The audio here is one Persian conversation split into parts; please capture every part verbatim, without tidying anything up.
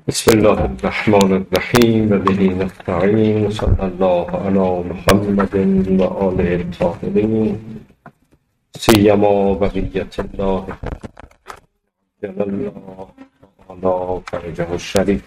بسم الله الرحمن الرحیم و به نستعین و صلی الله علی محمد و آله الطاهرین سیما بقیت الله جل الله تعالی فرجه الشریف.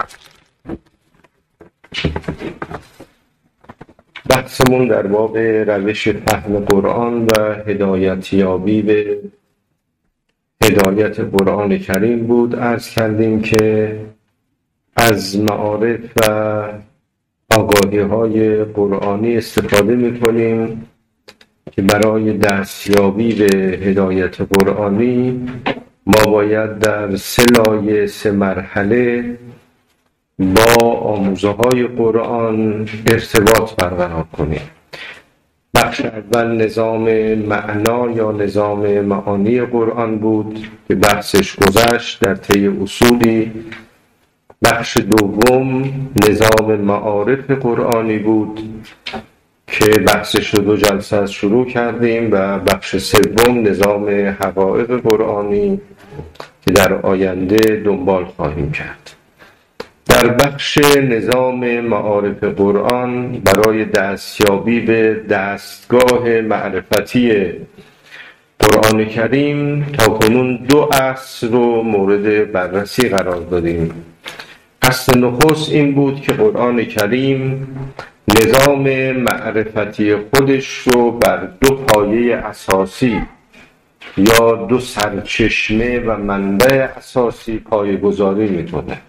بحثمون در باب روش فهم قرآن و هدایت یابی به هدایت قرآن کریم بود. عرض کردیم که از معارف و آگاهی های قرآنی استفاده میکنیم که برای دستیابی به هدایت قرآنی ما باید در سه لایه سه مرحله با آموزه های قرآن ارتباط برقرار کنیم. بخش اول نظام معنا یا نظام معانی قرآن بود که بحثش گذشت در طی اصولی. بخش دوم نظام معارف قرآنی بود که بحثش رو دو جلسه از شروع کردیم و بخش سوم نظام حقایق قرآنی که در آینده دنبال خواهیم کرد. در بخش نظام معارف قرآن برای دستیابی به دستگاه معرفتی قرآن کریم تا کنون دو اصل رو مورد بررسی قرار دادیم. اصل نخست این بود که قرآن کریم نظام معرفتی خودش رو بر دو پایه اساسی یا دو سرچشمه و منبع اساسی پایه گذاری میکنه.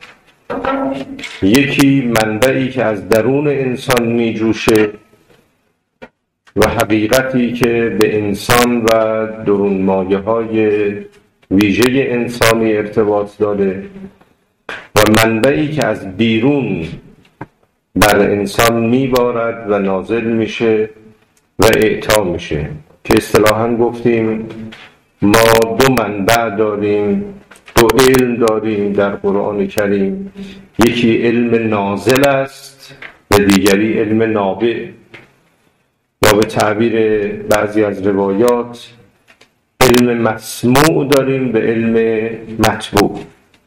یکی منبعی که از درون انسان می جوشه و حقیقتی که به انسان و درون مایه های ویژه انسانی ارتباط داره و منبعی که از بیرون بر انسان می بارد و نازل میشه و اعطا میشه که اصطلاحاً گفتیم ما دو منبع داریم، دو علم داریم در قرآن کریم. یکی علم نازل است و دیگری علم نابع یا به تعبیر بعضی از روایات علم مسموع داریم به علم مطبوع.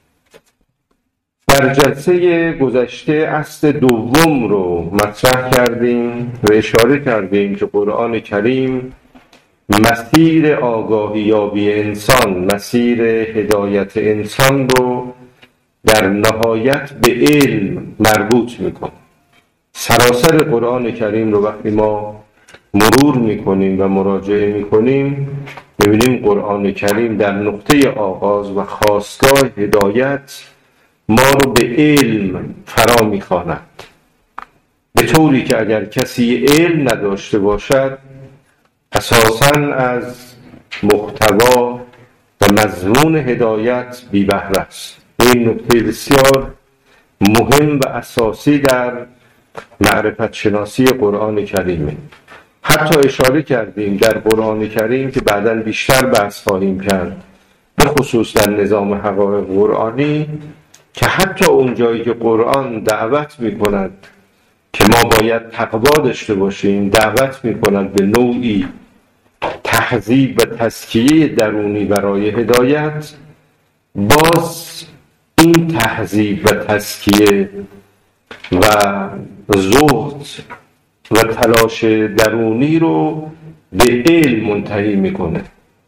در جلسه گذشته اصل دوم رو مطرح کردیم و اشاره کردیم که قرآن کریم مسیر آگاهی یابی انسان، مسیر هدایت انسان رو در نهایت به علم مربوط میکنه. سراسر قرآن کریم رو وقتی ما مرور میکنیم و مراجعه میکنیم میبینیم قرآن کریم در نقطه آغاز و خواستگاه هدایت ما رو به علم فرا میخواند، به طوری که اگر کسی علم نداشته باشد اساساً از محتوا و مضمون هدایت بی بهره است. این نکته بسیار مهم و اساسی در معرفت شناسی قرآن کریمه. حتی اشاره کردیم در قرآن کریم که بعداً بیشتر بحث خواهیم کرد، به خصوص در نظام حقایق قرآنی، که حتی اون جایی که قرآن دعوت می‌کند که ما باید تقوا داشته باشیم، دعوت می‌کند به نوعی تهذیب و تزکیه درونی برای هدایت، باز این تهذیب و تزکیه و زهد و تلاش درونی رو به علم منتهی میکنه.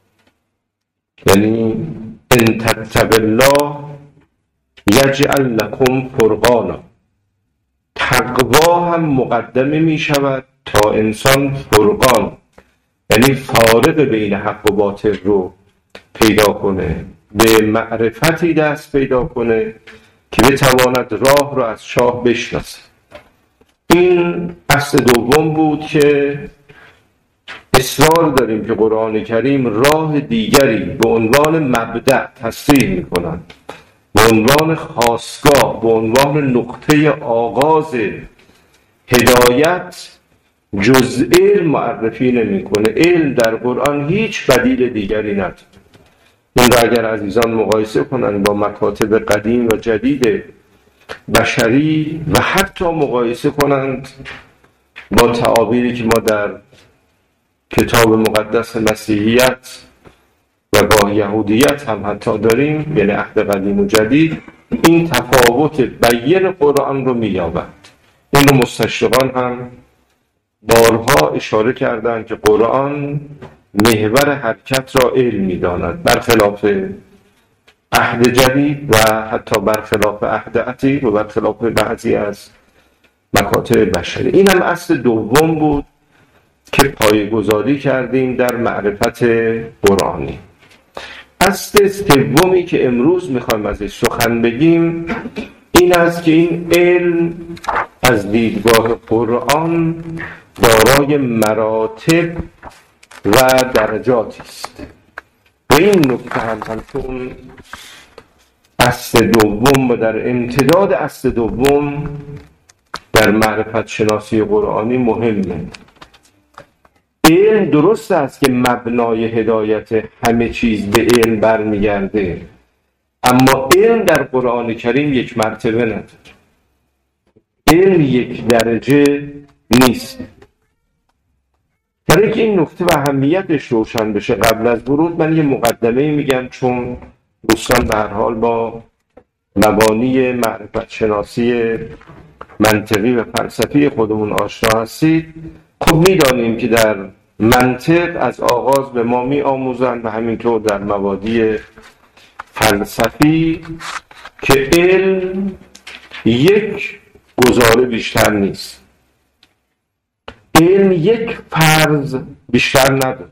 یعنی ان تتقوا الله یجعل لکم فرقانا، تقوا هم مقدمه میشود تا انسان فرقان، یعنی فارق بین حق و باطل رو پیدا کنه، به معرفتی دست پیدا کنه که بتواند راه رو از شاه بشناسه. این اصل دوم بود که اصرار داریم که قرآن کریم راه دیگری به عنوان مبدأ تصریح می‌کند، به عنوان خاستگاه، به عنوان نقطه آغاز هدایت جز علم معرفی نمی‌کنه. علم در قرآن هیچ بدیل دیگری نداره. این را اگر عزیزان مقایسه کنند با مکاتب قدیم و جدید بشری و حتی مقایسه کنند با تعابیری که ما در کتاب مقدس مسیحیت و با یهودیت هم حتی داریم، یعنی عهد قدیم و جدید، این تفاوت بیان قرآن رو می‌یابد. این رو مستشرقان هم بارها اشاره کردند که قرآن محور حرکت را علم می‌داند، برخلاف عهد جدید و حتی برخلاف عهد عتیق و برخلاف بعضی از مکاتب بشری. این هم اصل دوم بود که پایه‌گذاری کردیم در معرفت قرآنی. اصل سومی که امروز میخوایم ازش سخن بگیم این است که این علم از دیدگاه قرآن دارای مراتب و درجاتی است. به این نکته هم همچون اصل دوم و در امتداد اصل دوم در معرفت شناسی قرآنی مهمه. علم درست است که مبنای هدایت همه چیز به علم برمیگرده، اما علم در قرآن کریم یک مرتبه نداره. علم یک درجه نیست. برای که این نکته و اهمیتش روشن بشه قبل از ورود من یه مقدمه میگم، چون دوستان به هر حال با مبانی معرفت شناسی منطقی و فلسفی خودمون آشنا هستید. خب میدانیم که در منطق از آغاز به ما می آموزند و همینطور در مبادی فلسفی که علم یک گزاره بیشتر نیست، علم یک فرض بیشتر نداره.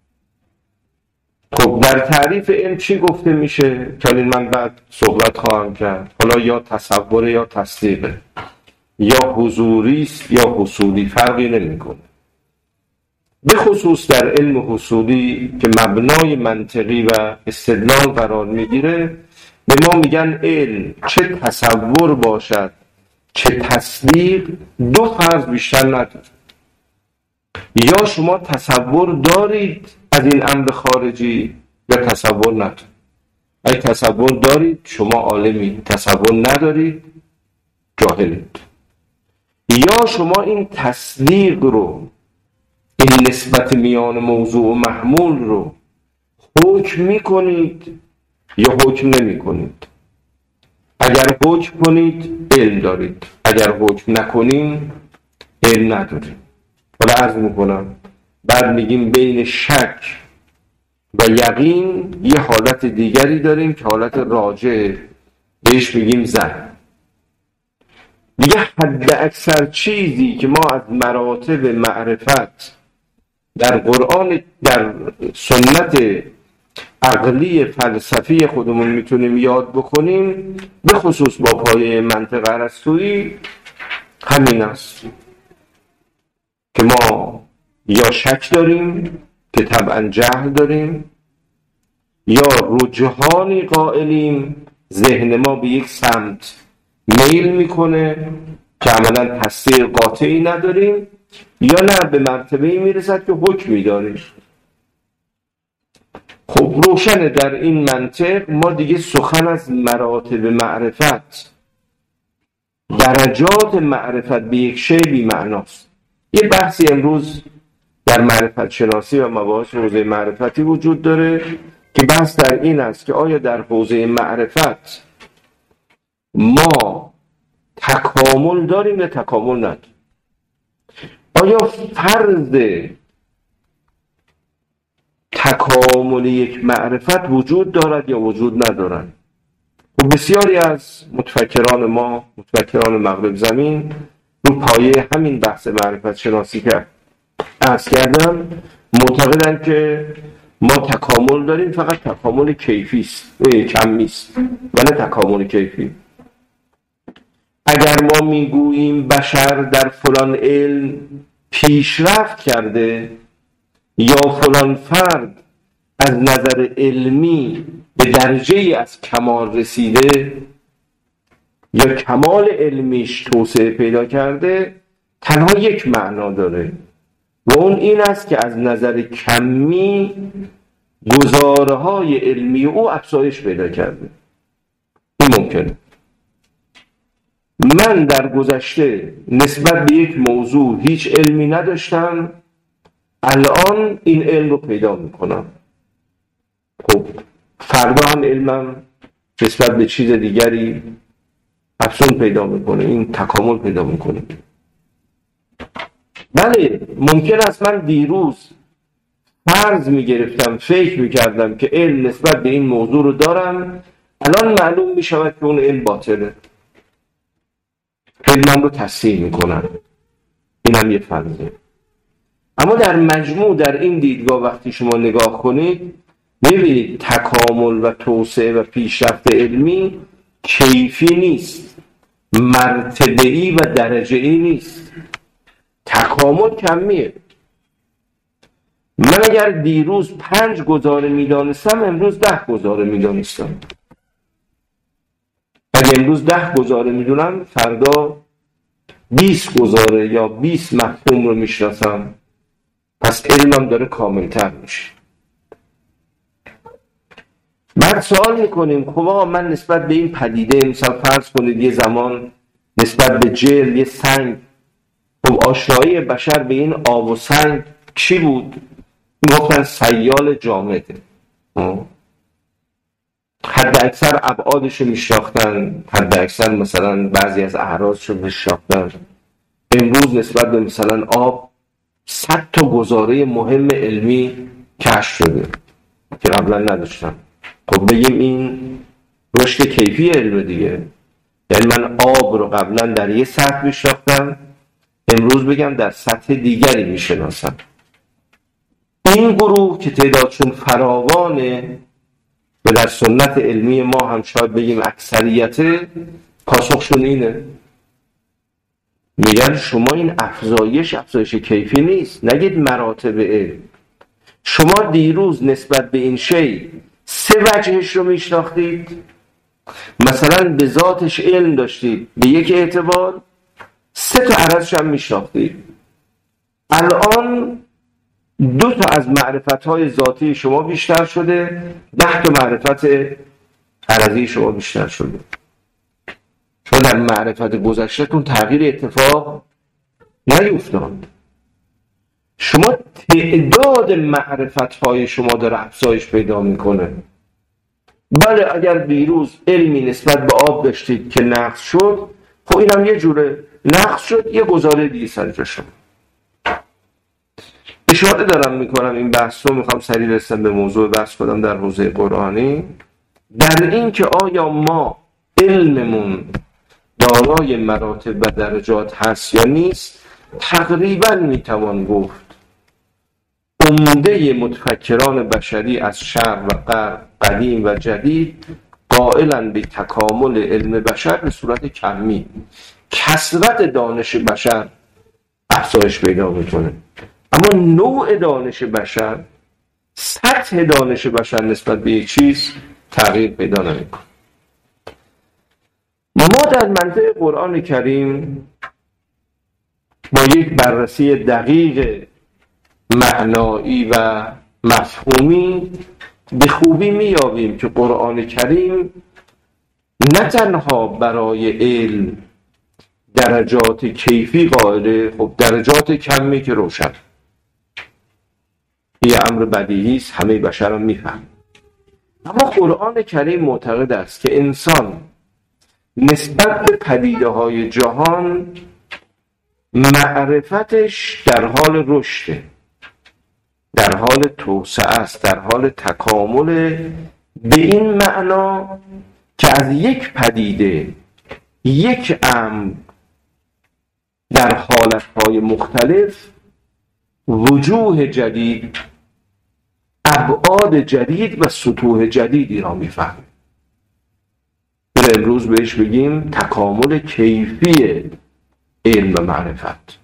خب در تعریف علم چی گفته میشه؟ که من بعد صحبت خواهم کرد. حالا یا تصور یا تصدیقه، یا حضوری است یا حصولی، فرقی نمیکنه. به خصوص در علم حصولی که مبنای منطقی و استدلال قرار میگیره به ما میگن علم چه تصور باشد چه تصدیق دو فرض بیشتر نداره. یا شما تصور دارید از این امر خارجی یا تصور ندارید. اگه تصور دارید شما عالمی، تصور ندارید جاهلید. یا شما این تصدیق رو، این نسبت میان موضوع و محمول رو حکم میکنید یا حکم نمی کنید. اگر حکم کنید علم دارید، اگر حکم نکنید علم ندارید. حالا عرض میکنم بعد میگیم بین شک و یقین یه حالت دیگری داریم که حالت راجع، بهش میگیم ظن. دیگه حد اکثر چیزی که ما از مراتب معرفت در قرآن، در سنت عقلی فلسفی خودمون میتونیم یاد بکنیم، به خصوص با پایه منطق ارسطویی، همین است که ما یا شک داریم که طبعا جهل داریم، یا رجحانی قائلیم، ذهن ما به یک سمت میل میکنه که عملا تصدیق قاطعی نداریم، یا نه به مرتبه‌ای میرسد که حکمی داریم. خب روشنه در این منطق ما دیگه سخن از مراتب معرفت، درجات معرفت به یک شی بی معناست. یه بحثی امروز در معرفت شناسی و مباحث حوزه معرفتی وجود داره که بحث در این است که آیا در حوزه معرفت ما تکامل داریم یا تکامل نداریم؟ آیا فرض تکامل یک معرفت وجود دارد یا وجود ندارد؟ و بسیاری از متفکران ما، متفکران مغرب زمین، رو پایه همین بحث معرفت شناسی که عرض کردم معتقدند که ما تکامل داریم، فقط تکامل کیفی است، کمی است و نه تکامل کیفی. اگر ما میگوییم بشر در فلان علم پیشرفت کرده یا فلان فرد از نظر علمی به درجه‌ای از کمال رسیده یا کمال علمیش توسعه پیدا کرده، تنها یک معنا داره و اون این است که از نظر کمی گزاره‌های علمی او افزایش پیدا کرده. این ممکنه. من در گذشته نسبت به یک موضوع هیچ علمی نداشتم، الان این علم رو پیدا میکنم. خب فردا هم علمم نسبت به چیز دیگری افزون پیدا میکنه، این تکامل پیدا میکنه. بله ممکن است من دیروز فرض میگرفتم، فکر میکردم که علم نسبت به این موضوع رو دارم، الان معلوم میشود که اون علم باطله، علمم رو تصحیح میکنم، این هم یه فرضه. اما در مجموع در این دیدگاه وقتی شما نگاه کنید میبینید تکامل و توسعه و پیشرفت علمی کیفی نیست، مرتبه‌ای و درجه‌ای نیست، تکامل کمیه. من اگر دیروز پنج گزاره میدانستم امروز ده گزاره میدانستم، اگر امروز ده گزاره میدونم فردا بیست گزاره یا بیست مفهوم رو میشناسم، پس علمم داره کاملتر میشه. بعد سوال میکنیم خب آقا من نسبت به این پدیده، مثلا فرض کنید یه زمان نسبت به جل یه سنگ، خب آشنایی بشر به این آب و سنگ چی بود؟ میگفتن سیال جامده، حد اکثر ابعادشو میشناختن، حد اکثر مثلا بعضی از اعراضشو میشناختن. امروز نسبت به مثلا آب صد تا گزاره مهم علمی کشف شده که قبلا نداشتن. خب بگیم این رشد کیفی علم دیگه، یعنی من آب رو قبلا در یه سطح میشناختم، امروز بگم در سطح دیگری میشناسم. این گروه که تعدادشون فراوانه و در سنت علمی ما هم شاید بگیم اکثریت، پاسخشون اینه، میگن شما این افزایش افزایش کیفی نیست، نگید مراتب علم. شما دیروز نسبت به این شی سه وجهش رو میشناختید، مثلا به ذاتش علم داشتید به یک اعتبار، سه تا عرضش هم میشناختید. الان دو تا از معرفت‌های ذاتی شما بیشتر شده، ده تا معرفت عرضی شما بیشتر شده. شما در معرفت گذشته‌تون تغییر اتفاق نیفتاد. شما تعداد معرفت‌های شما داره افزایش پیدا میکنه. بله اگر دیروز علمی نسبت به آب داشتید که نقص شد، خب اینم یه جوره نقص شد، یه گزاره دیگه سر شد. اشاره دارم میکنم این بحث رو، میخوام سریع رسیدم به موضوع بحث کنم در حوزه قرآنی، در این که آیا ما علممون دارای مراتب و درجات هست یا نیست. تقریبا میتوان گفت عمده متفکران بشری از شرق و غرب، قدیم و جدید، قائلن به تکامل علم بشر به صورت کمی. کثرت دانش بشر افزایش پیدا میکنه، اما نوع دانش بشر، سطح دانش بشر نسبت به یک چیز تغییر پیدا نمیکنه. ما در منطق قرآن کریم با یک بررسی دقیق معنایی و مفهومی به خوبی میابیم که قرآن کریم نه تنها برای علم درجات کیفی قائله، خب درجات کمی که روشن، یه امر بدیهی است، همه بشر هم میفهم. اما قرآن کریم معتقد است که انسان نسبت به پدیده های جهان معرفتش در حال رشده، در حال توسعه است، در حال تکامل، به این معنا که از یک پدیده، یک امر در حالتهای مختلف وجوه جدید، ابعاد جدید و سطوح جدیدی را میفهمیم. امروز بهش بگیم تکامل کیفی علم و معرفت.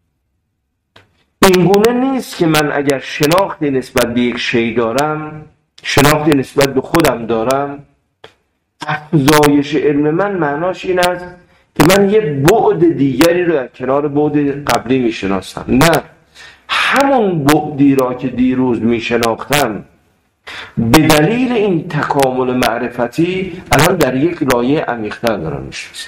این گونه نیست که من اگر شناختی نسبت به یک شی دارم، شناختی نسبت به خودم دارم، افزایش علم من معناش این است که من یه بعد دیگری رو در کنار بعد قبلی میشناسم. نه، همون بعدی را که دیروز میشناختم به دلیل این تکامل معرفتی الان در یک لایه عمیق‌تر دارم میشناسم.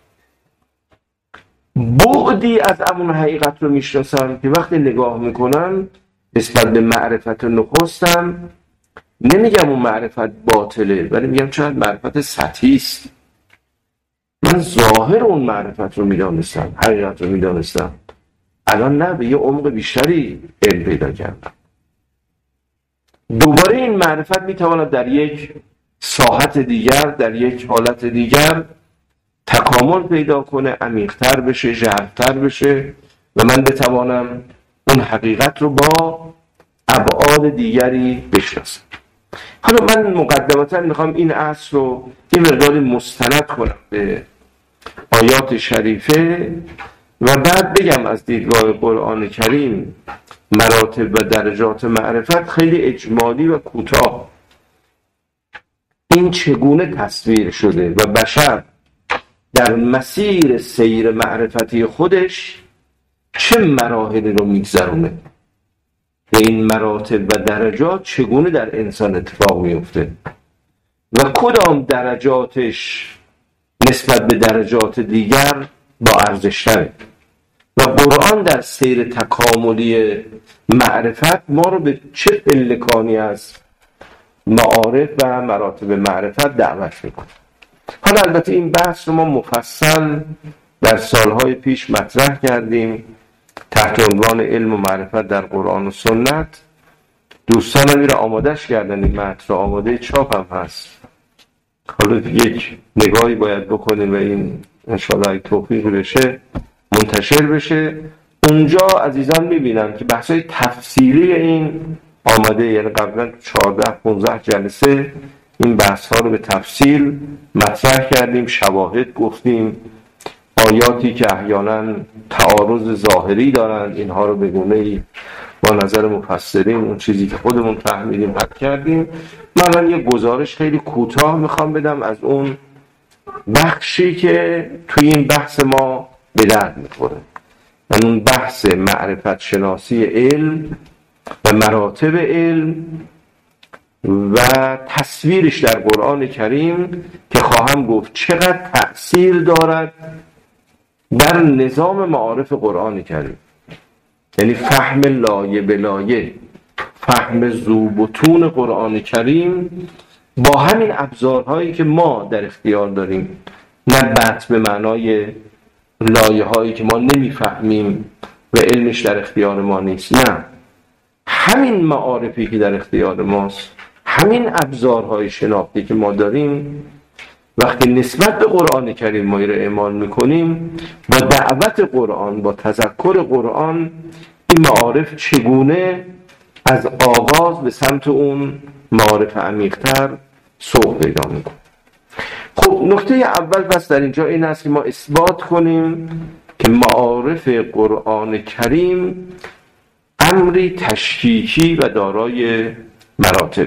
بعدی از همون حقیقت رو میشناسم که وقتی نگاه میکنم نسبت به معرفت نخستم نمیگم اون معرفت باطله، ولی میگم چقدر معرفت سطحی است. من ظاهر اون معرفت رو میدانستم، حقیقت رو میدانستم، الان نه، به یه عمق بیشتری علم پیدا کردم. دوباره این معرفت میتواند در یک ساحت دیگر، در یک حالت دیگر تکامل پیدا کنه، عمیق‌تر بشه، ژرف‌تر بشه و من بتوانم اون حقیقت رو با ابعاد دیگری بشناسم. حالا من مقدمتا میخوام این اصل رو این مقداری مستند کنم به آیات شریفه و بعد بگم از دیدگاه قرآن کریم مراتب و درجات معرفت خیلی اجمالی و کوتاه این چگونه تصویر شده و بشر در مسیر سیر معرفتی خودش چه مراحلی رو میگذرونه و این مراتب و درجات چگونه در انسان اتفاق میفته و کدام درجاتش نسبت به درجات دیگر با ارزش‌تره و قرآن در سیر تکاملی معرفت ما رو به چه پلکانی از معارف و مراتب معرفت دعوت میکنه. حالا البته این بحث رو ما مفصل در سالهای پیش مطرح کردیم تحت عنوان علم و معرفت در قرآن و سنت. دوستان هم میره آمادش کردن، این متن رو آماده چاپ هم هست. حالا یک نگاهی باید بکنیم و این انشاءالله اگه توفیق بشه منتشر بشه. اونجا عزیزان میبینن که بحثای تفصیلی این آماده، یعنی قبلا چهارده پانزده جلسه این بحث ها رو به تفصیل مطرح کردیم، شواهد گفتیم، آیاتی که احیانا تعارض ظاهری دارن اینها رو به گونه‌ای با نظر مفسرین اون چیزی که خودمون فهمیدیم حد کردیم. من یه گزارش خیلی کوتاه میخوام بدم از اون بخشی که توی این بحث ما به درد میخوره، یعنی اون بحث معرفت شناسی علم و مراتب علم و تصویرش در قرآن کریم که خواهم گفت چقدر تأثیر دارد در نظام معارف قرآن کریم، یعنی فهم لایه به لایه، فهم ذوبطون قرآن کریم با همین ابزارهایی که ما در اختیار داریم، نه بط به معنای لایه هایی که ما نمیفهمیم و علمش در اختیار ما نیست، نه، همین معارفی که در اختیار ماست، همین ابزارهای شناختی که ما داریم، وقتی نسبت به قرآن کریم ما رو اعمال میکنیم با دعوت قرآن، با تذکر قرآن، این معارف چگونه از آغاز به سمت اون معارف عمیق‌تر سوق پیدا میکنه. خب نکته اول پس در اینجا این است که ما اثبات کنیم که معارف قرآن کریم امری تشکیکی و دارای مراتب.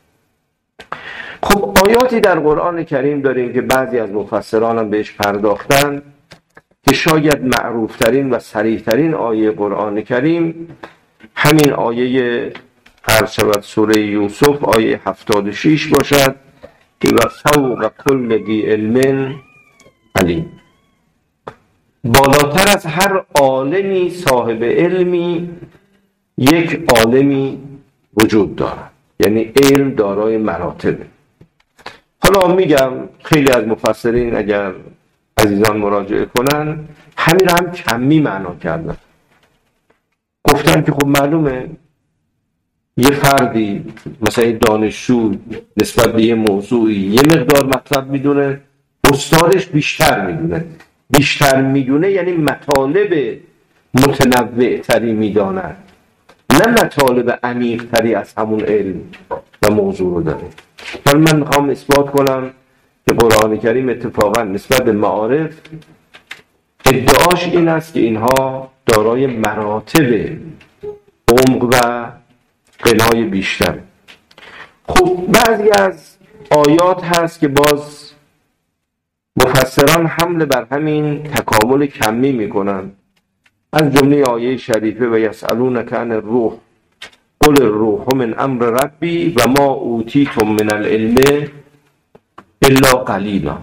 خب آیاتی در قرآن کریم داریم که بعضی از مفسران هم بهش پرداختن که شاید معروفترین و صریح‌ترین آیه قرآن کریم همین آیه عرض شود سوره یوسف آیه هفتاد و شش باشد که و فوق کل ذی علم علیم، بالاتر از هر عالمی صاحب علمی یک عالمی وجود دارد، یعنی علم دارای مراتبه. حالا میگم خیلی از مفسرین اگر عزیزان مراجعه کنن همین هم کمی معنا کردن، گفتن که خب معلومه یه فردی مثلا دانشجو نسبت به یه موضوعی یه مقدار مطلب میدونه، استادش بیشتر میدونه، بیشتر میدونه یعنی مطالب متنوع تری میداند، نه مطالب عمیق تری از همون علم و موضوع رو داره. ولی من میخوام اثبات کنم که قرآن کریم اتفاقا نسبت به معارف ادعاش این است که اینها دارای مراتب عمق و غنای بیشتر. خب بعضی از آیات هست که باز مفسران حمله بر همین تکامل کمی میکنن، از جمله آیه شریفه و یسألونک عن الروح قل الروح من امر ربی و ما اوتیتم من العلم الا قلیلا.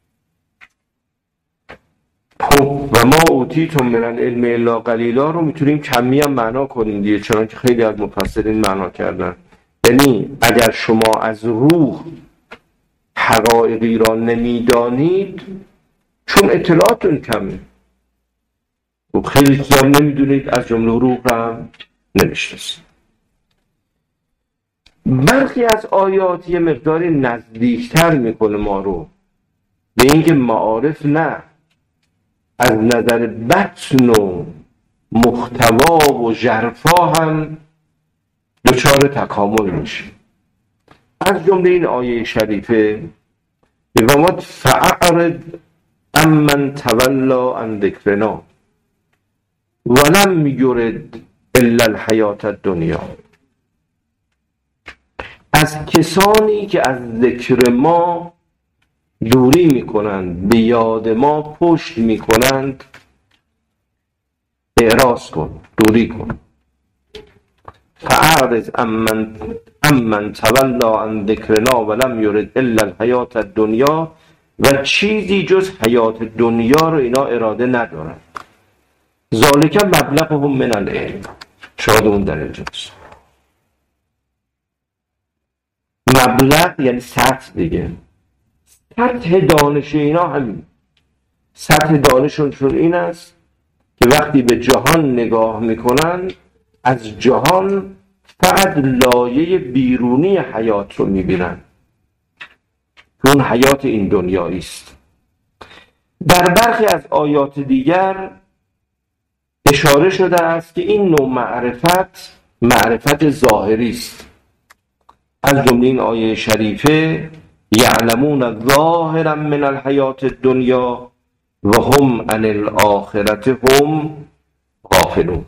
خب و ما اوتیتم من العلم الا قلیلا رو میتونیم کمی هم معنا کنیم دیگه، چون که خیلی از مفسرین معنا کردن یعنی اگر شما از روح حقایقی را نمیدانید، چون اطلاعاتون کمه و خیلی زیاد نمیدونید، از جمله روح را نمیشناسید. برخی از آیات یه مقداری نزدیکتر میکنه ما رو به اینکه معارف نه از نظر بطن و محتوا و ژرفا هم دچار تکامل میشه. از جمله این آیه شریفه میفرماد فاعرض عمن تولی عن ذکرنا ولم یرد الا الحیاة الدنیا. از کسانی که از ذکر ما دوری میکنند، به یاد ما پشت میکنند، اعراض کن، دوری کن. فاعرض عمن عمن تولی عن ذکرنا ولم یرد الا الحیاة الدنیا، و چیزی جز حیات دنیا رو اینا اراده ندارند. ذالک مبلغهم من العلم، شاید اون درجاست. مبلغ یعنی سطح دیگه، سطح دانش اینا همین. سطح دانششون این است که وقتی به جهان نگاه میکنن، از جهان فقط لایه بیرونی حیات رو میبینن، اون حیات این دنیایی است. در برخی از آیات دیگر اشاره شده است که این نوع معرفت معرفت ظاهری است. از جمله این آیه شریفه یعلمون ظاهرا من الحیات الدنیا و هم عن الاخرة هم غافلون.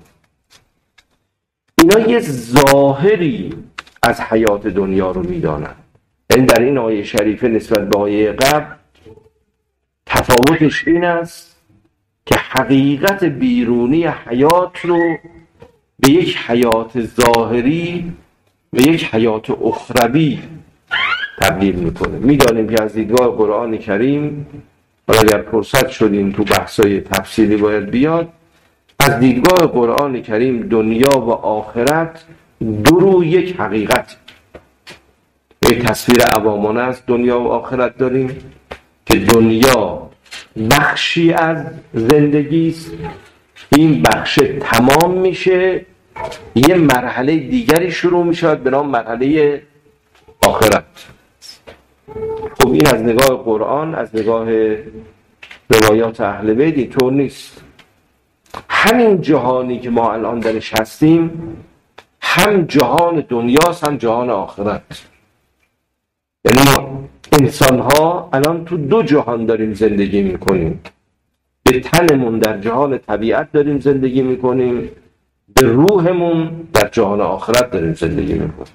اینا یه ظاهری از حیات دنیا رو میدانند. یعنی در این آیه شریفه نسبت به آیه قبل تفاوتش این است که حقیقت بیرونی حیات رو به یک حیات ظاهری، به یک حیات اخروی تبدیل میکنه. میدانیم که از دیدگاه قرآن کریم، اگر فرصت شدیم تو بحثای تفصیلی باید بیاد، از دیدگاه قرآن کریم دنیا و آخرت دو رو یک حقیقت، یک تصویر عوامانه از دنیا و آخرت داریم که دنیا بخشی از زندگی است، این بخش تمام میشه، یه مرحله دیگری شروع میشه به نام مرحله آخرت. خب این از نگاه قرآن، از نگاه روایات اهل بیت اینطور نیست. همین جهانی که ما الان درش هستیم هم جهان دنیاست هم جهان آخرت. یعنی ما انسان ها الان تو دو جهان داریم زندگی میکنیم. به تنمون در جهان طبیعت داریم زندگی میکنیم، به روحمون در جهان آخرت داریم زندگی میکنیم.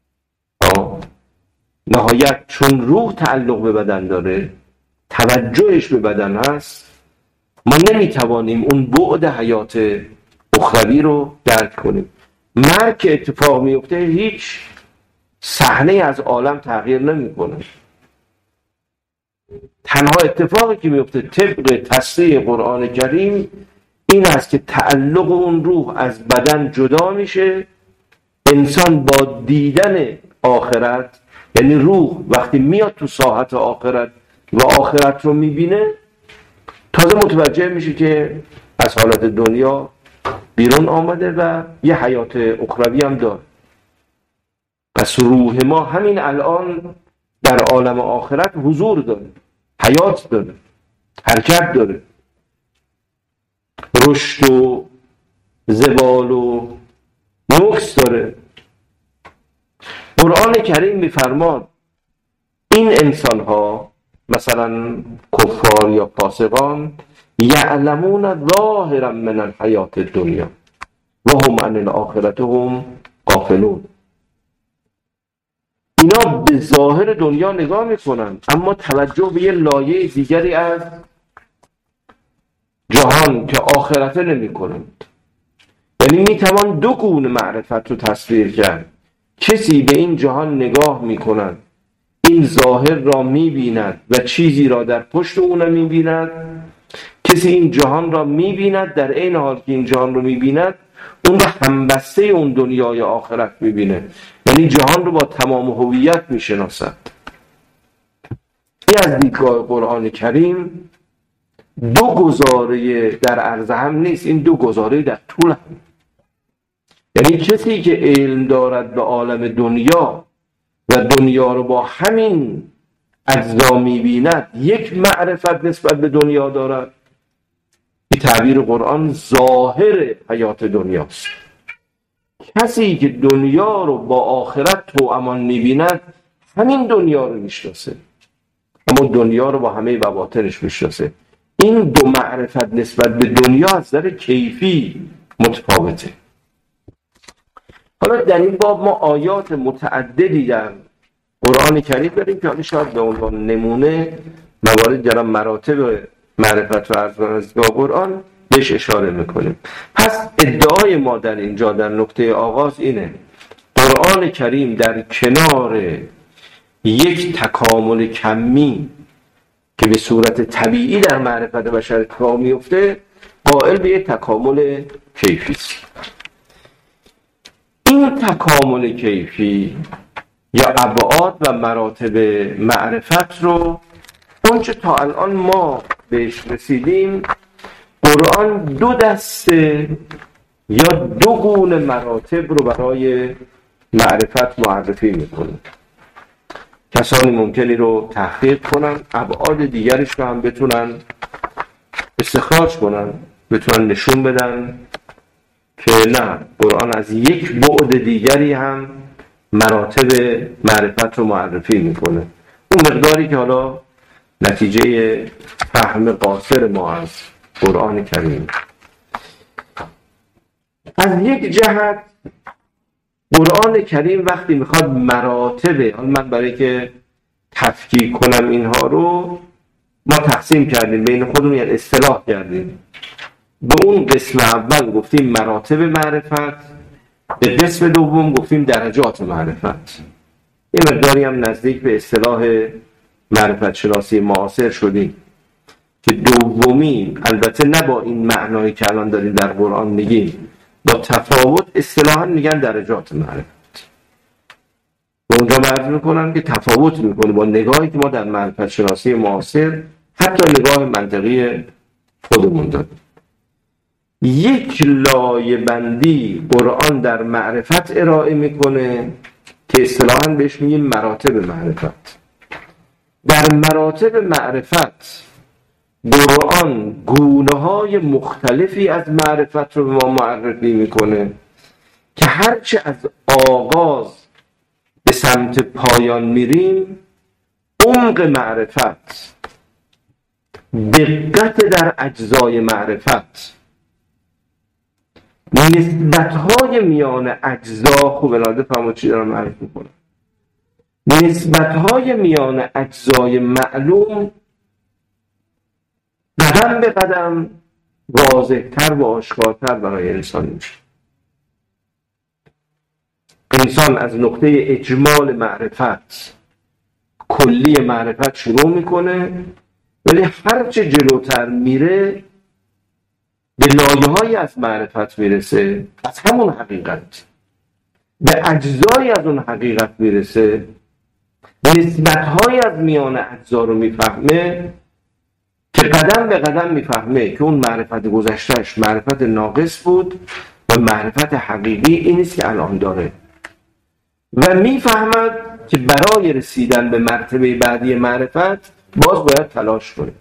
نهایت چون روح تعلق به بدن داره، توجهش به بدن هست، ما نمیتوانیم اون بعد حیات اخروی رو درک کنیم. مرگ که اتفاق میفته هیچ صحنه از عالم تغییر نمیکنه. تنها اتفاقی که میفته طبق تصریح قرآن کریم این است که تعلق اون روح از بدن جدا میشه. انسان با دیدن آخرت، یعنی روح وقتی میاد تو ساحت آخرت و آخرت رو میبینه، تازه متوجه میشه که از حالت دنیا بیرون آمده و یه حیات اخروی هم داره. پس روح ما همین الان در عالم آخرت حضور داره، حیات داره، حرکت داره، رشد و زوال و نقص داره. قرآن کریم میفرماد این انسان ها، مثلا کفار یا فاسقان، یعلمون ظاهرا من الحیات الدنیا و هم عن الاخرة هم غافلون. اینا به ظاهر دنیا نگاه میکنن اما توجه به یه لایه دیگری از جهان که آخرته نمی کنند. یعنی میتوان دو گونه معرفت رو تصویر کرد. کسی به این جهان نگاه میکند، این ظاهر را میبیند و چیزی را در پشت اون میبیند. کسی این جهان را میبیند، در این حال که این جهان رو میبیند اون را همبسته اون دنیای آخرت میبینه. یعنی یعنی جهان رو با تمام هویت میشناسد. این از دیدگاه قرآن کریم دو گزاره در عرض هم نیست، این دو گزاره در طول هم. یعنی کسی که علم دارد به عالم دنیا و دنیا رو با همین اجزا می‌بیند، یک معرفت نسبت به دنیا دارد. این تعبیر قرآن ظاهر حیات دنیاست. کسی که دنیا رو با آخرت توامان می‌بیند، همین دنیا رو میشناسه، اما دنیا رو با همه بواطنش میشناسه. این دو معرفت نسبت به دنیا از نظر کیفی متفاوته. حالا در این باب ما آیات متعددی در قرآن کریم داریم که حالا شاید به عنوان نمونه موارد در مراتب معرفت و از قرآن بهش اشاره میکنیم. پس ادعای ما در اینجا در نقطه آغاز اینه: قرآن کریم در کنار یک تکامل کمی که به صورت طبیعی در معرفت بشر اتفاق میفته، قائل به یک تکامل کیفی است. این تکامل کیفی یا ابعاد و مراتب معرفت رو اونچه تا الان ما بهش رسیدیم، قرآن دو دسته یا دو گونه مراتب رو برای معرفت معرفی میکنه. کسانی ممکنی رو تحقیق کنن، ابعاد دیگرش رو هم بتونن استخراج کنن، بتونن نشون بدن که نه، قرآن از یک بعد دیگری هم مراتب معرفت رو معرفی میکنه. اون مقداری که حالا نتیجه فهم قاصر ما از قرآن کریم. از یک جهت قرآن کریم وقتی میخواد مراتب، حالا من برای که تفکیک کنم اینها رو، ما تقسیم کردیم بین خودمون، یعنی اصطلاح کردیم. به اون قسم اول گفتیم مراتب معرفت، به قسم دوم گفتیم درجات معرفت. این مقداری هم نزدیک به اصطلاح معرفت شناسی معاصر شدیم که دومی، البته نه با این معنایی که الان داریم در قرآن میگیم، با تفاوت اصطلاحاً میگن درجات معرفت. و اونجا عرض میکنن که تفاوت میکنه با نگاهی که ما در معرفت شناسی معاصر، حتی نگاه منطقی خودمون داریم. یک لایه بندی قرآن در معرفت ارائه میکنه که اصطلاحاً بهش میگیم مراتب معرفت. در مراتب معرفت قرآن گونه‌های مختلفی از معرفت رو به ما معرفی میکنه که هرچه از آغاز به سمت پایان میریم، عمق معرفت، دقت در اجزای معرفت، نسبت‌های میان اجزا، خوب الاده فهمون چی دارم معرفی میکنم، نسبت‌های میان اجزای معلوم قدم به قدم واضح‌تر و آشکارتر برای انسان میشه. انسان از نقطه اجمال معرفت، کلی معرفت شروع میکنه، ولی هرچه جلوتر میره به لایه‌هایی از معرفت میرسه، از همون حقیقت به اجزایی از اون حقیقت میرسه، نسبت‌هایی از میان اجزا رو میفهمه که قدم به قدم میفهمه که اون معرفت گذشتهش معرفت ناقص بود و معرفت حقیقی این است که الان داره، و میفهمد که برای رسیدن به مرتبه بعدی معرفت باز باید تلاش کنه.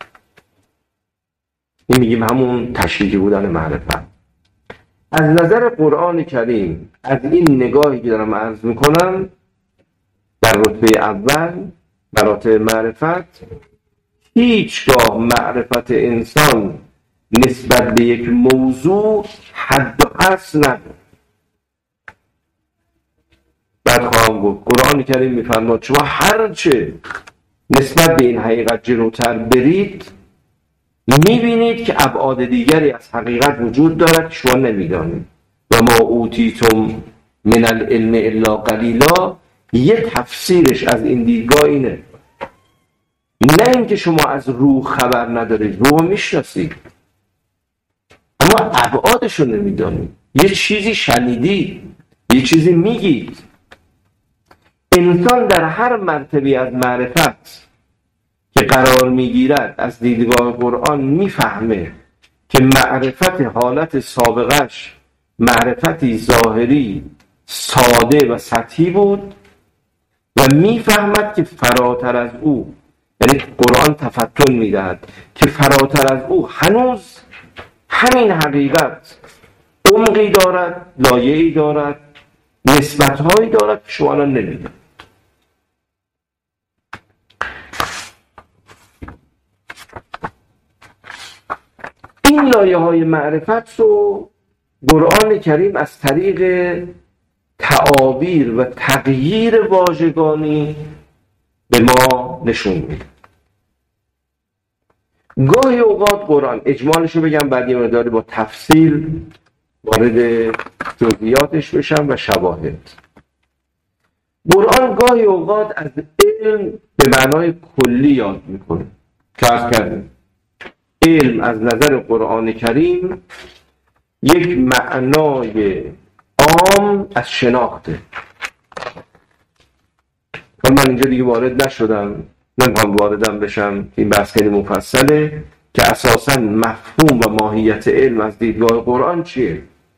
این میگیم همون تشریحی بودن معرفت. از نظر قرآن کریم، از این نگاهی که دارم عرض میکنم، در رتبه اول مراتب معرفت، هیچگاه معرفت انسان نسبت به یک موضوع حد و حصر نداره. بعد خواهم گفت قرآن کریم میفرماد شما هرچه نسبت به این حقیقت جلوتر برید، میبینید که ابعاد دیگری از حقیقت وجود دارد که شما نمیدانید. و ما اوتیتم من العلم الا قلیلا، یه تفسیرش از این دیدگاه اینه، نه اینکه شما از روح خبر ندارید، روح میشناسید اما ابعادش رو نمیدانید. یه چیزی شنیدید، یه چیزی میگید انسان در هر مرتبه از معرفت که قرار میگیرد از دیدگاه قرآن میفهمه که معرفت حالت سابقش معرفتی ظاهری ساده و سطحی بود و میفهمد که فراتر از او، یعنی قرآن تفتن میدهد که فراتر از او هنوز همین حقیقت عمقی دارد، لایه‌ای دارد، نسبت‌هایی دارد که شما الان نمی‌دانید. این لایه‌های معرفت رو قرآن کریم از طریق تعابیر و تغییر واژگانی به ما نشون میده. گاهی اوقات قرآن، اجمالش رو بگم بعد یه مقداری با تفصیل وارد جزئیاتش بشم و شواهد. قرآن گاهی اوقات از علم به معنای کلی یاد میکنه که عرض کردیم علم از نظر قرآن کریم یک معنای عام از شناخته. من اینجا دیگه وارد نشدم، نمیخوام واردم بشم، این بحث خیلی مفصله که اساساً مفهوم و ماهیت علم از دیدگاه قرآن چیه.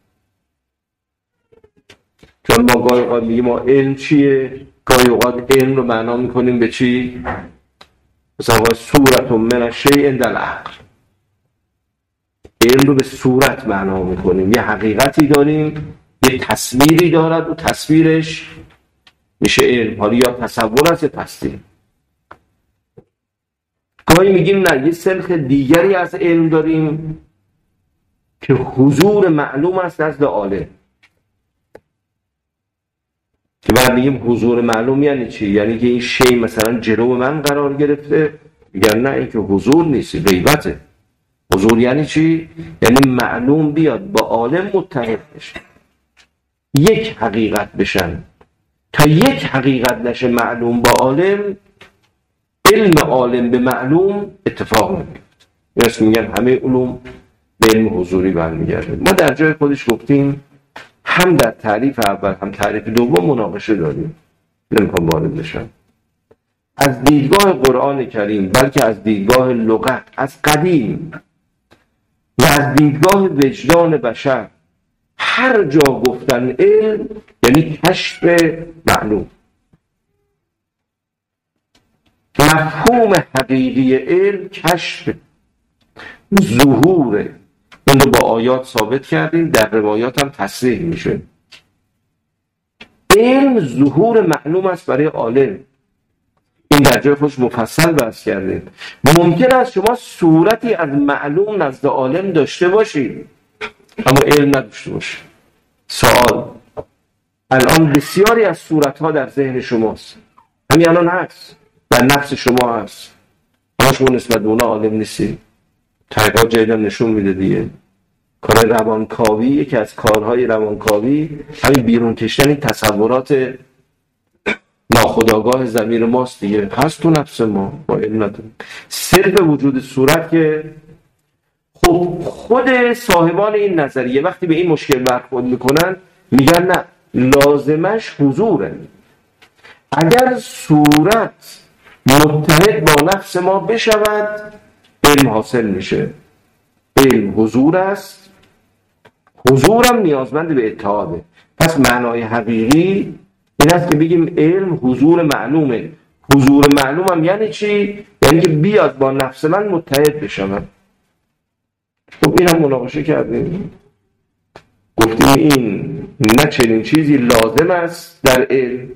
چون ما گاهی اوقات میگیم ما علم چیه، گاهی اوقات علم رو معنا میکنیم به چی؟ مثلا صورت من الشیء عند العقل، علم رو به صورت معنا میکنیم، یه حقیقتی داریم، یه تصویری دارد و تصویرش میشه علم، حالا یا تصور است یا تصدیق. گاهی میگیم نه، یه سلخ دیگری از علم داریم که حضور معلوم است نزد عالم. که بعد میگیم حضور معلوم یعنی چی؟ یعنی که این شی مثلا جلو من قرار گرفته، میگن نه این که حضور نیست، غیبته. حضور یعنی چی؟ یعنی معلوم بیاد با عالم متحد بشه، یک حقیقت بشن. تا یک حقیقت نشه معلوم با عالم، علم عالم به معلوم اتفاق نمیفته. یعنی میگن همه علوم به علم حضوری برمیگرده. ما در جای خودش گفتیم هم در تعریف اول هم تعریف دوم مناقشه داریم، نمیخوام وارد بشم. از دیدگاه قرآن کریم، بلکه از دیدگاه لغت از قدیم و از دیدگاه وجدان بشر، هر جا گفتن علم یعنی کشف معلوم. مفهوم حقیقی علم کشف، ظهوره. این رو با آیات ثابت کردیم، در روایات هم تصریح میشه. علم ظهور معلوم است برای عالم. این در جای خودش مفصل بحث کردیم. ممکن است شما صورتی از معلوم نزد عالم داشته باشید اما علم نداشته باشید. سوال، الان بسیاری از صورتها در ذهن شماست، همین الان هست، در نفس شما هست، اما شما نسبت به اونا عالم نیستی. تحقیقات جدیدم نشون میده دیگه. کار روانکاوی، یکی از کارهای روانکاوی همین بیرون کشتن این تصورات ناخودآگاه ضمیر ماست دیگه، هست تو نفس ما، با علم نداریم. صرف وجود صورت که خب خود صاحبان این نظریه وقتی به این مشکل برخورد میکنن میگن نه، لازمش حضوره. اگر صورت متحد با نفس ما بشود علم حاصل میشه. علم حضور است، حضورم نیازمند به اتحاده. پس معنای حقیقی این است که بگیم علم حضور معلومه. حضور معلومم یعنی چی؟ یعنی که بیاد با نفس من متحد بشم. خب این هم مناقشه کردیم، گفتیم این نه چنین چیزی لازم است در علم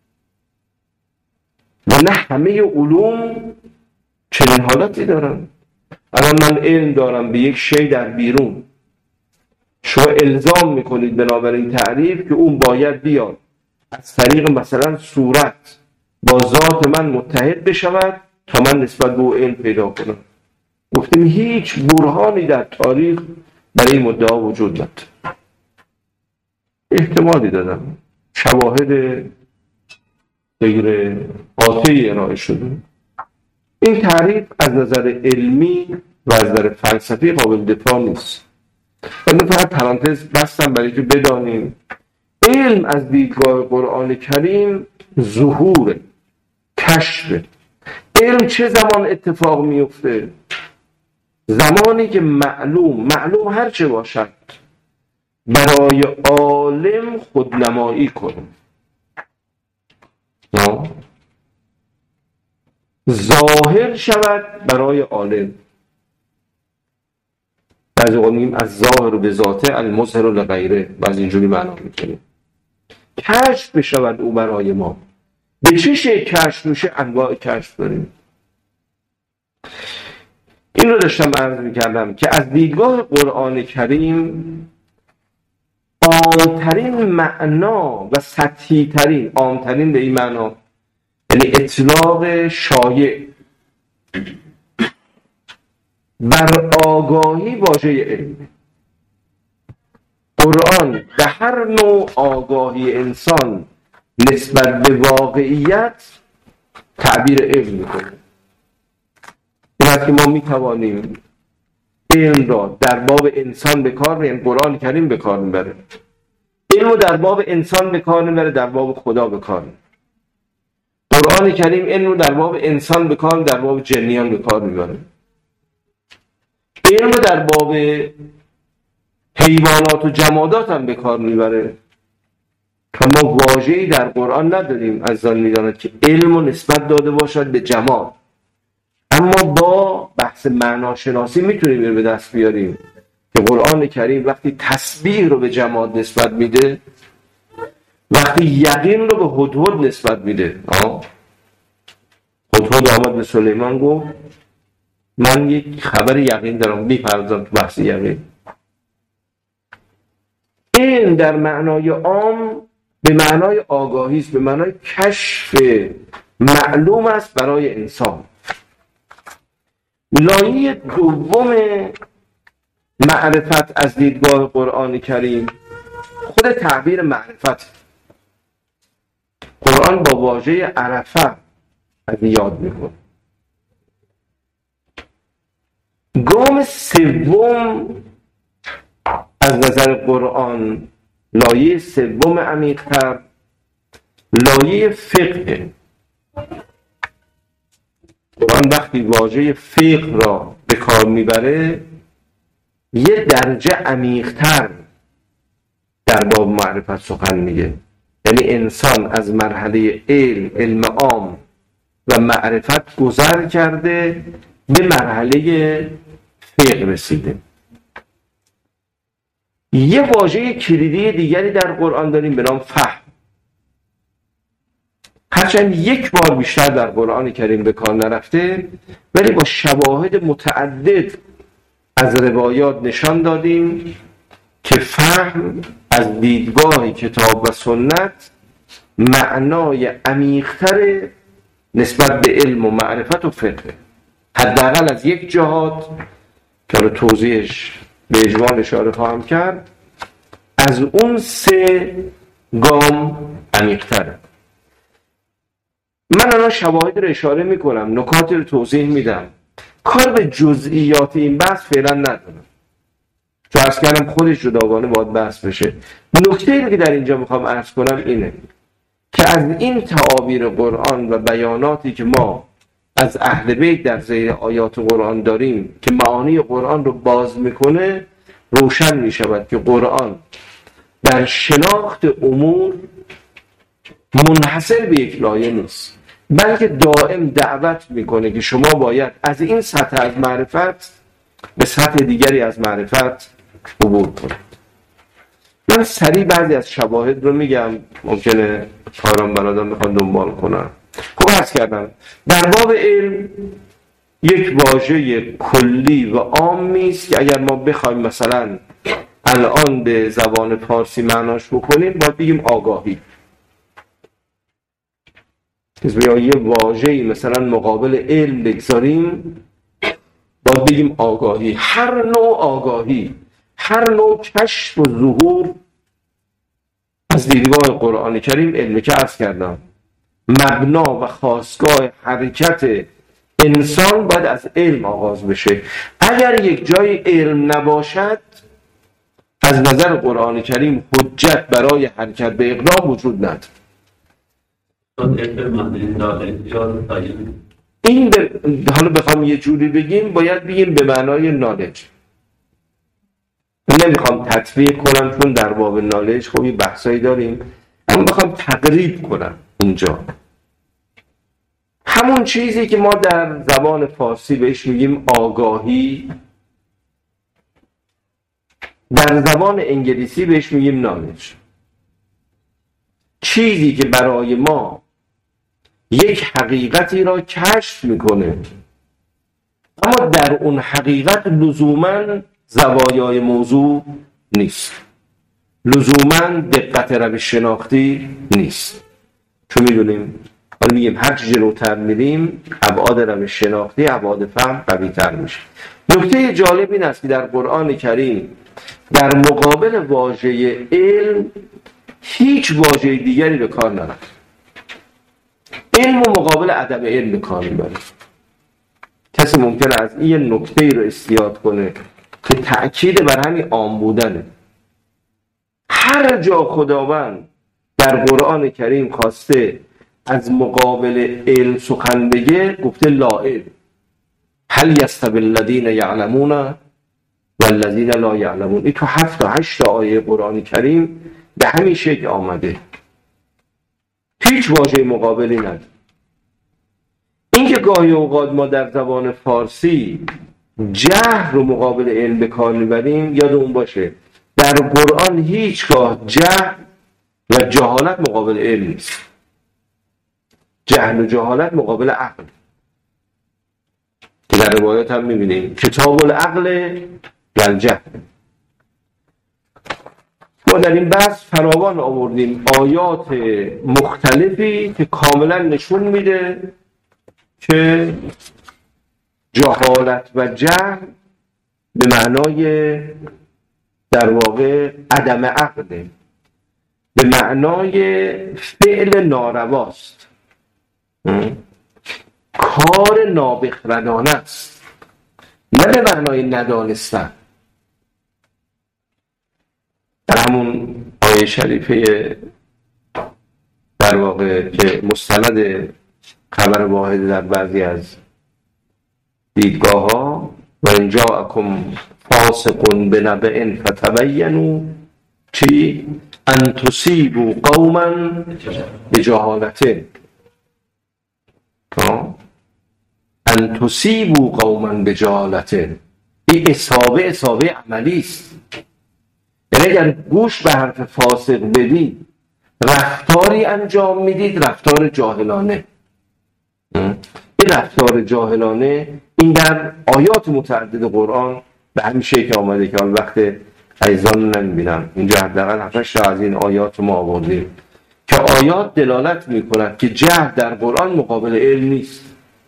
و نه همه علوم چنین حالتی دارن. الان من علم دارم به یک شی در بیرون، شما الزام میکنید بنابراین تعریف که اون باید بیاد از طریق مثلا صورت با ذات من متحد بشود تا من نسبت به او علم پیدا کنم. گفتیم هیچ برهانی در تاریخ برای این مدعا وجود نداره. احتمالی دادم، شواهد غیر قاطعی ارائه شده. این تعریف از نظر علمی و از نظر فلسفی قابل دفاع نیست. من فقط پرانتز بستم برای که بدانیم علم از دیدگاه قرآن کریم ظهور، کشف. علم چه زمان اتفاق میفته؟ زمانی که معلوم معلوم هر چه باشد برای عالم خودنمایی کنه، ظاهر شود برای عالم. بعضی وقت میگیم از ظاهر به ذاته المظهر لغیره، بعضی اینجوری معنا میکنیم. کشف بشود او برای ما. به چه شکل کشف میشه؟ انواع کشف داریم. این رو داشتم عرض میکردم که از دیدگاه قرآن کریم عامترین معنا و سطحی ترین، عامترین به این معنا یعنی اطلاق شایع بر آگاهی واژه علم. قرآن به هر نوع آگاهی انسان نسبت به واقعیت تعبیر علم میکنه. این است که ما میتوانیم علم را در باب انسان به کار ببریم، قرآن کریم به کار میبره. علم رو در باب انسان به کار میبره، در باب خدا به کار میبره. قرآن کریم علم رو در باب انسان به کار، در باب جنیان به کار میبره. علم رو در باب حیوانات و جمادات هم به کار میبره. که ما واژه‌ای در قرآن نداریم از آن میداند که علم رو نسبت داده باشد به جماد، اما با بحث معناشناسی میتونیم به دست بیاریم که قرآن کریم وقتی تسبیح رو به جماد نسبت میده، وقتی یقین رو به هدهد نسبت میده. هدهد آمد به سلیمان گفت من یک خبر یقین دارم، میپردازم تو بحث یقین. این در معنای عام به معنای آگاهی است، به معنای کشف معلوم است برای انسان. لایه دوم معرفت از دیدگاه قرآن کریم خود تعبیر معرفت. قرآن با واژه عرفه از یاد میکنه. گام سوم از نظر قرآن، لایه سوم عمیق‌تر، لایه فقه. قرآن وقتی واژه فقه را به کار میبره یه درجه عمیق‌تر در باب معرفت سخن میگه. یعنی انسان از مرحله علم، علم عام و معرفت گذر کرده به مرحله فقه رسیده. یه واژه کلیدی دیگری در قرآن داریم به نام فهم. هرچند یک بار بیشتر در قرآن کریم به کار نرفته، ولی با شواهد متعدد از روایات نشان دادیم که فهم از دیدگاه کتاب و سنت معنای عمیق‌تر نسبت به علم و معرفت و فقه. حداقل از یک جهات که رو توضیحش به اجمال اشاره خواهم کرد، از اون سه گام عمیق‌تره. من الان شواهد رو اشاره میکنم، نکات رو توضیح میدم، کار به جزئیات این بحث فعلا ندارم، چون عرض کردم خودش جداگانه باید بحث بشه. نکته‌ای که در اینجا میخوام عرض کنم اینه که از این تعابیر قرآن و بیاناتی که ما از اهل بیت در زیر آیات قرآن داریم که معانی قرآن رو باز میکنه، روشن میشود که قرآن در شناخت امور منحصر به یک لایه نیست، بلکه دائم دعوت میکنه که شما باید از این سطح از معرفت به سطح دیگری از معرفت عبور کنید. من سریع بعضی از شواهد رو میگم، ممکنه کارم برادرم بخوان دنبال کنن. خب عرض کردم در باب علم یک واژه کلی و عامی است که اگر ما بخوایم مثلا الان به زبان فارسی معناش بکنیم باید بگیم آگاهی. یا یه واژه‌ای مثلا مقابل علم بگذاریم باید بگیم آگاهی. هر نوع آگاهی، هر نوع کشف و ظهور از دیدگاه قرآن کریم علمی که عرض کردم مبنا و خاستگاه حرکت انسان باید از علم آغاز بشه. اگر یک جای علم نباشد از نظر قرآن کریم حجت برای حرکت به اقدام وجود نداره. این به... حالا بخوام یه جوری بگیم باید بگیم به معنای نالج. نمیخوام تطبیق کنم چون در باب نالج خب این بحثایی داریم، اما بخوام تقریب کنم اینجا همون چیزی که ما در زبان فارسی بهش میگیم آگاهی، در زبان انگلیسی بهش میگیم نالج. چیزی که برای ما یک حقیقتی را کشف میکنه اما در اون حقیقت لزوماً زوایای موضوع نیست، لزوماً دقت روش شناختی نیست. چون میدونیم حالا میگیم هر چی جلوتر میریم ابعاد روش شناختی، ابعاد فهم قوی تر میشه. نکته جالب این است که در قرآن کریم در مقابل واژه علم هیچ واژه دیگری به کار نرفت. علم و مقابل عدم علم به کار میبره. کسی ممکنه از این نکته رو استیاد کنه که تأکید بر همین عام بودنه. هر جا خداوند در قرآن کریم خواسته از مقابل علم سخن بگه گفته لا علم. هل یستوی الذین یعلمون والذین لا یعلمون. این تو هفت تا هشت تا آیه قرآن کریم به همین شکل آمده، هیچ واژه مقابلی نداره. این که گاهی اوقات ما در زبان فارسی جهل رو مقابل علم به کار میبریم، یادمون باشه در قرآن هیچگاه جهل و جهالت مقابل علم نیست. جهل و جهالت مقابل عقل، که در روایات هم میبینیم کتاب العقل والجهل. ما در این بحث فراوان آوردیم آیات مختلفی که کاملا نشون میده که جهالت و جهل به معنای در واقع عدم عقله، به معنای فعل نارواست، کار نابخردانه است، نه به معنای ندانستن. در همون آیه شریفه در واقع که مستند خبر واحد در بعضی از دیدگاه ها و ان جاءکم فاسق بنبأ فتبینوا چی؟ ان تصیبوا قوما بجهالة، ان تصیبوا قوما بجهالة. این اصابه اصابه عملی است. یعنی اگر گوش به حرف فاسق بدید، رفتاری انجام میدید رفتار جاهلانه. این رفتار جاهلانه این در آیات متعدد قرآن به همین شکل آمده که وقت عیزان نمیبینم اینجا حداقل هفتش تا از این آیات ما آوردیم که آیات دلالت میکنند که جهل در قرآن مقابل علم نیست.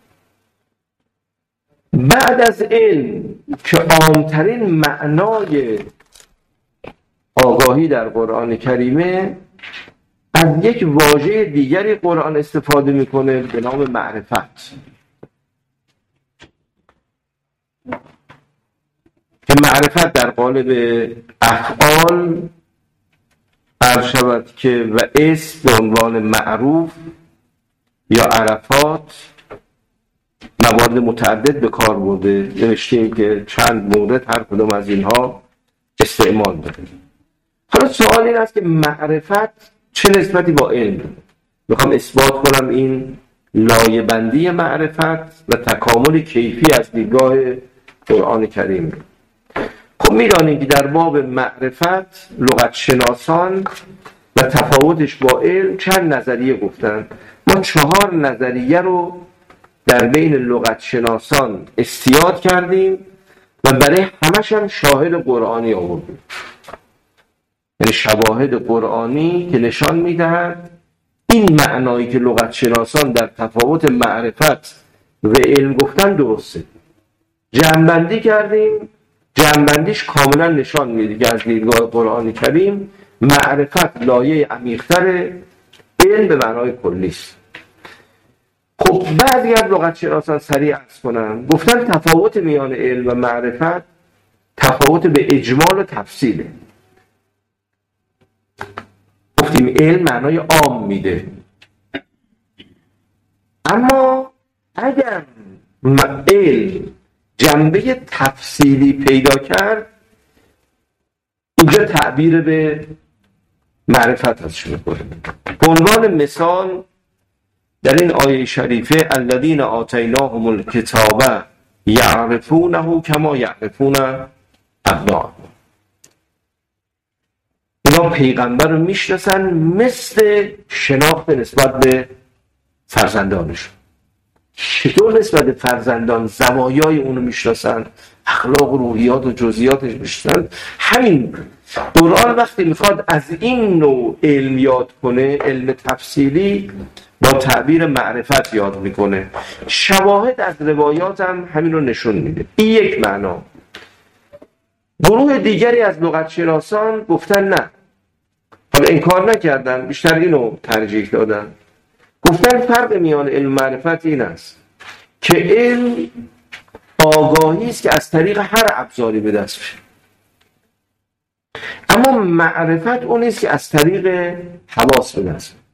بعد از علم که عامترین معنای آگاهی در قرآن کریمه، از یک واژه دیگری قرآن استفاده میکنه به نام معرفت، که معرفت در قالب افعال عرض شود که و اسم به عنوان معروف یا عرفات موارد متعدد به کار برده. نوشتیم که چند مورد هر کدوم از اینها استعمال داره. حالا سوال این است که معرفت چه نسبتی با علم داره؟ میخوام اثبات کنم این لایه بندی معرفت و تکامل کیفی از دیدگاه قرآن کریم. خب میدانید که در باب معرفت لغت شناسان و تفاوتش با علم چند نظریه گفتن. ما چهار نظریه رو در بین لغت شناسان استیاد کردیم و برای همش هم شاهد قرآنی آوردیم، یعنی شواهد قرآنی که نشان میدهد این معنایی که لغت شناسان در تفاوت معرفت و علم گفتن درسته. جمع‌بندی کردیم، جمع‌بندیش کاملا نشان میده که از دیدگاه قرآن کریم معرفت لایه عمیق‌تر، علم به معنای کلی است. خب بعضی از لغت شناسان سریع عرض کنم گفتن تفاوت میان علم و معرفت تفاوت به اجمال و تفصیله. گفتیم علم معنای عام میده، اما اگر علم جنبه تفصیلی پیدا کرد، اینجا تعبیر به معرفت هست میکنه. به عنوان مثال در این آیه شریفه الذین آتیناهم الکتاب یعرفونه کما یعرفون ابناءهم، اینا پیغمبر رو میشناسن مثل شناخت نسبت به فرزندانشون. چطور نسبت به فرزندان زوایای اونو میشناسن، اخلاق و روحیات و جزئیاتش میشناسن، همین قرآن وقتی میخواد از این نوع علم یاد کنه، علم تفصیلی، با تعبیر معرفت یاد میکنه. شواهد از روایات هم همین رو نشون میده. این یک معنا. گروه دیگری از لغت شناسان گفتن نه، حالا انکار نکردن، بیشتر اینو ترجیح دادن. گفتن فرق میان علم معرفت این است که علم آگاهی است که از طریق هر ابزاری به دست میشه، اما معرفت اون است که از طریق حواس به دست میشه.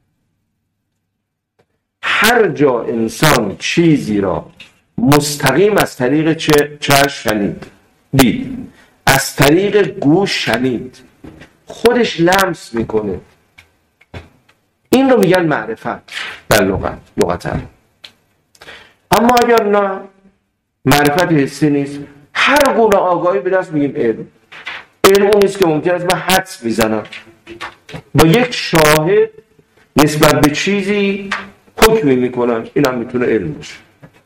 هر جا انسان چیزی را مستقیم از طریق چشم شنید، دید، از طریق گوش شنید، خودش لمس میکنه، این رو میگن معرفت در لغت لغت عرب. اما اگر نه، معرفت حسی نیست، هر گونه آگاهی به دست میگیم علم. علم اون نیست که ممکن است من حدس میزنم، با یک شاهد نسبت به چیزی حکمی میکنم، این هم میتونه علم باشه.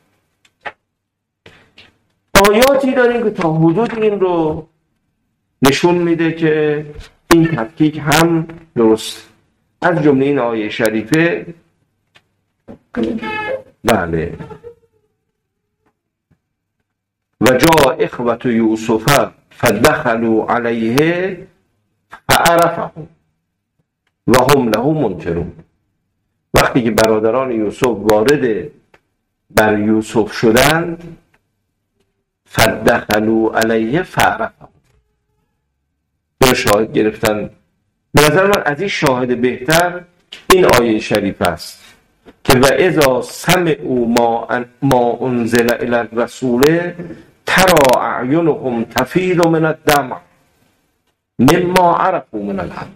آیاتی داریم که تا حدود این رو نشون میده که این تفکیک هم درست. از جمله این آیه شریفه، بله، و جا اخوة یوسف فدخلوا علیه فعرفهم و هم له منکرون. وقتی که برادران یوسف وارد بر یوسف شدند، فدخلوا علیه فعرفهم، دو شاهد گرفتن. به نظر من از این شاهد بهتر این آیه شریف است که و اذا سمعوا ما ما انزل الی الرسول ترى اعینهم تفیض من الدمع مما عرفوا من الحق.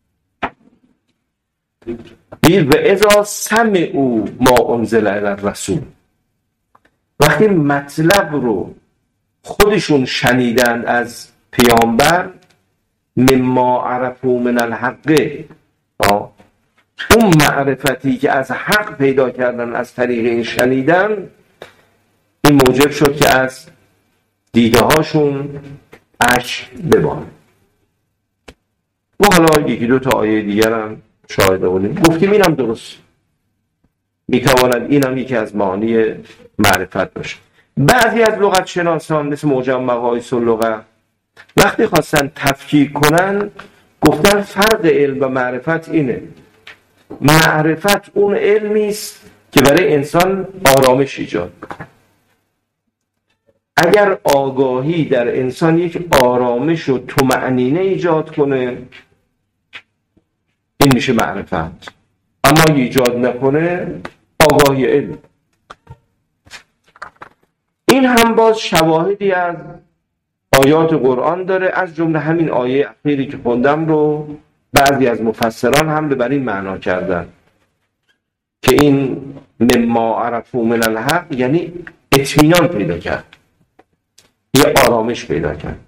و اذا سمعوا ما انزل الی الرسول، وقتی مطلب رو خودشون شنیدند از پیامبر، مما عرفوا من الحق، اون معرفتی که از حق پیدا کردن از طریق این شنیدن، این موجب شد که از دیده هاشون اشک بباره. و حالا یکی دو تا آیه دیگر هم شاهد بودیم، گفتیم این هم درست میتواند این هم یکی از معانی معرفت باشه. بعضی از لغت شناسان مثل معجم مقاییس اللغه وقتی خواستن تفکیک کنن، گفتن فرق علم و معرفت اینه: معرفت اون علمی است که برای انسان آرامش ایجاد کنه. اگر آگاهی در انسان یک آرامش و طمأنینه ایجاد کنه، این میشه معرفت. اما اگه ایجاد نکنه، آگاهی علم. این هم باز شواهدی از آیات قرآن داره، از جمله همین آیه اخیری که خوندم رو بعضی از مفسران هم به این معنا کردن که این مما عرفوا من الحق یعنی اطمینان پیدا کرد، یه آرامش پیدا کرد.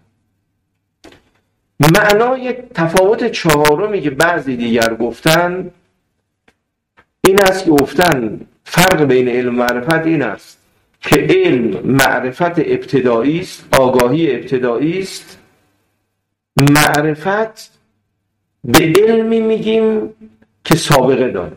معنای تفاوت چهارمی که بعضی دیگر گفتن این است که گفتن فرق بین علم و معرفت این است که علم معرفت ابتدایی است، آگاهی ابتدایی است. معرفت به علمی میگیم که سابقه داره.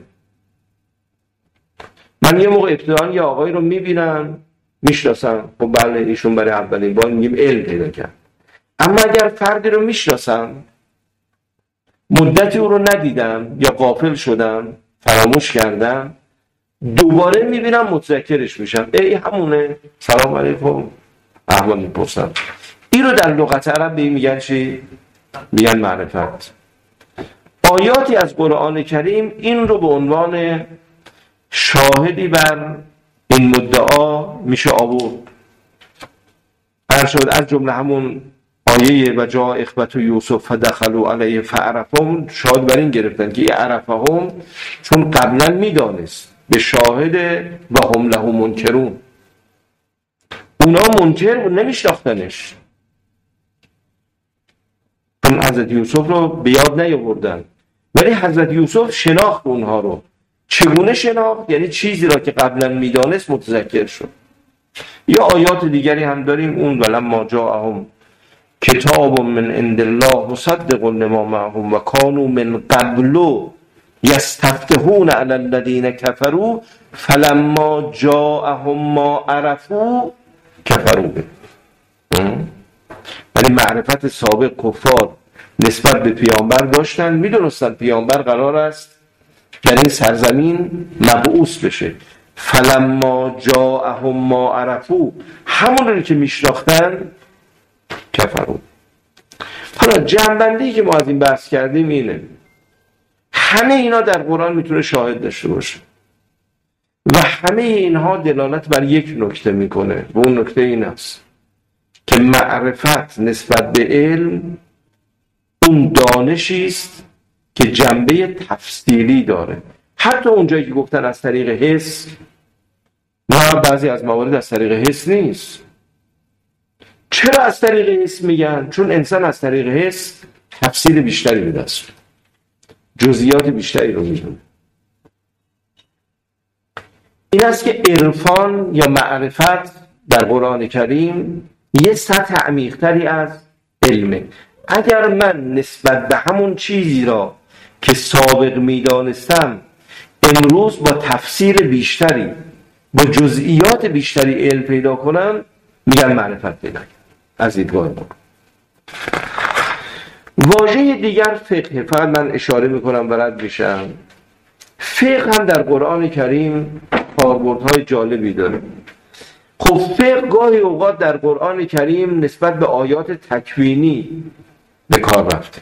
من یه موقع ابتدایی یه آقایی رو میبینم، میشناسم، خب بله ایشون برای اولین بار میگیم علم پیدا کرد. اما اگر فردی رو میشناسم، مدتی او رو ندیدم یا غافل شدم، فراموش کردم، دوباره میبینم متذکرش میشم، ای همونه، سلام علیکم، احوال میپرسم. این رو در لغت عرب میگن چی؟ میگن معرفت. آیاتی از قرآن کریم این رو به عنوان شاهدی بر این مدعا میشه آورد. هر شد از جمله همون آیه و جا اخوة یوسف فدخلوا علیه فعرفهم، شاهد بر این گرفتن که این عرفهم چون قبلا میدانست به شاهد و هم له منکرون، اونا منکر و نمیشناختنش، چون حضرت یوسف رو به یاد نیاوردن، ولی حضرت یوسف شناخت اونها رو. چگونه شناخت؟ یعنی چیزی را که قبلا میدانست متذکر شد. یا آیات دیگری هم داریم، اون ولما جاءهم کتاب من عند الله مصدق لما معهم و کانوا من قبل یستفتحون علی الذین کفروا فلما جاءهم ما عرفوا کفروا به. ولی معرفت سابق کفار نسبت به پیامبر داشتن، میدونستن پیامبر قرار است در این سرزمین مبعوث بشه. فلما جاءهم ما عرفوا، همون رو که میشناختن کفروا. حالا جنبندی که ما از این بحث کردیم اینه، همه اینا در قرآن میتونه شاهد داشته باشه و همه اینها دلالت بر یک نکته میکنه و اون نکته این است که معرفت نسبت به علم اون دانشی است که جنبه تفصیلی داره. حتی اونجایی که گفتن از طریق حس، نه، بعضی از موارد از طریق حس نیست. چرا از طریق حس میگن؟ چون انسان از طریق حس تفصیل بیشتری به دست، جزئیات بیشتری رو میدونه. این است که عرفان یا معرفت در قرآن کریم یه سطح عمیق‌تری از علمه. اگر من نسبت به همون چیزی را که سابق میدانستم امروز با تفسیر بیشتری، با جزئیات بیشتری علم پیدا کنم، میگن معرفت پیدا کنم. از دیدگاه ما واژه دیگر فقه، فقط من اشاره میکنم و رد میشم. فقه هم در قرآن کریم کاربردهای جالبی داره. خب فقه گاهی اوقات در قرآن کریم نسبت به آیات تکوینی به کار رفته،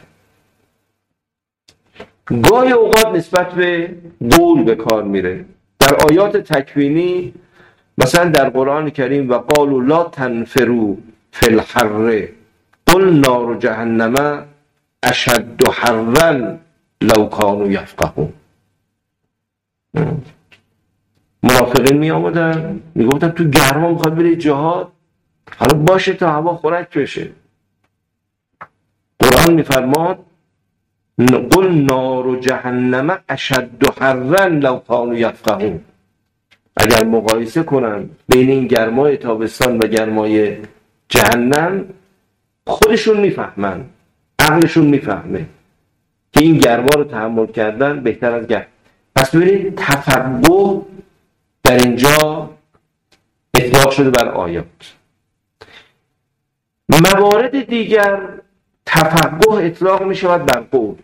گاهی اوقات نسبت به قول به کار میره. در آیات تکوینی مثلا در قرآن کریم و قالوا لا تنفروا فی الحر قل نار جهنم اشد حرا لو كانوا یفقهون. منافقین می آمدن می گفتن تو گرما میخواد بری جهاد، حالا باشه تا هوا خنک بشه. قرآن می فرماد قل نار جهنم اشد حرا لو كانوا یفقهون. اگر مقایسه کنن بین این گرمای تابستان و گرمای جهنم، خودشون میفهمن، عقلشون میفهمه که این گرما رو تحمل کردن بهتر از گرم. پس ببینید تفقه در اینجا اطلاق شده بر آیات. موارد دیگر تفقه اطلاق می شود بر قول،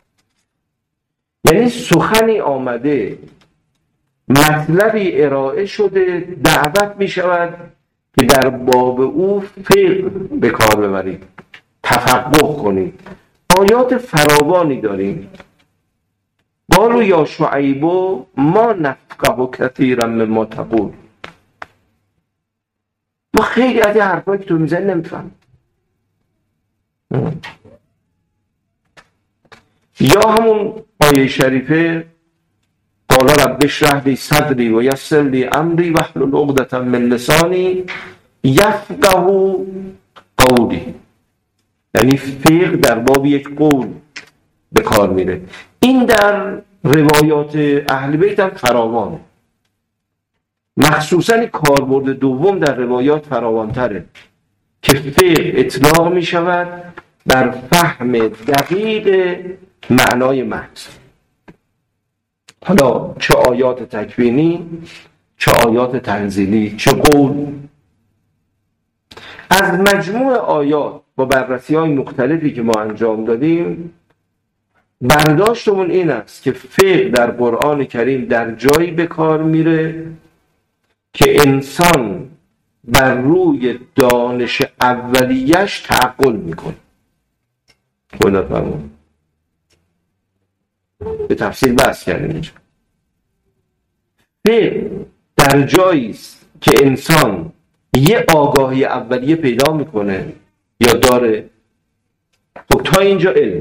یعنی سخنی آمده، مطلبی ارائه شده، دعوت می شود که در باب او فقه به کار ببرید، تفقه کنید. آیات فراوانی داریم. قالوا یا شعیب ما نفقه کثیرا مما تقول. ما خیلی از این حرفایی که تو میزنی نمیفهم. یا همون آیه شریفه قال رب اشرح لی صدری و یسر لی امری واحلل عقدة من لسانی یفقهوا قولی. یعنی فقه در باب یک قول به کار میره. این در روایات اهل بیت هم فراوانه، مخصوصا کاربرد دوم در روایات فراوانتره که فقه اطلاق می شود بر فهم دقیق معنای محض. حالا چه آیات تکوینی، چه آیات تنزیلی، چه قول. از مجموع آیات با بررسی های مختلفی که ما انجام دادیم، برداشتمون این است که فقه در قرآن کریم در جایی به کار میره که انسان بر روی دانش اولیش تعقل میکنه. خدا فرمون به تفصیل بحث کردیم اینجا. فقه در جایی است که انسان یه آگاهی اولیه پیدا میکنه یا داره، خب تا اینجا علم.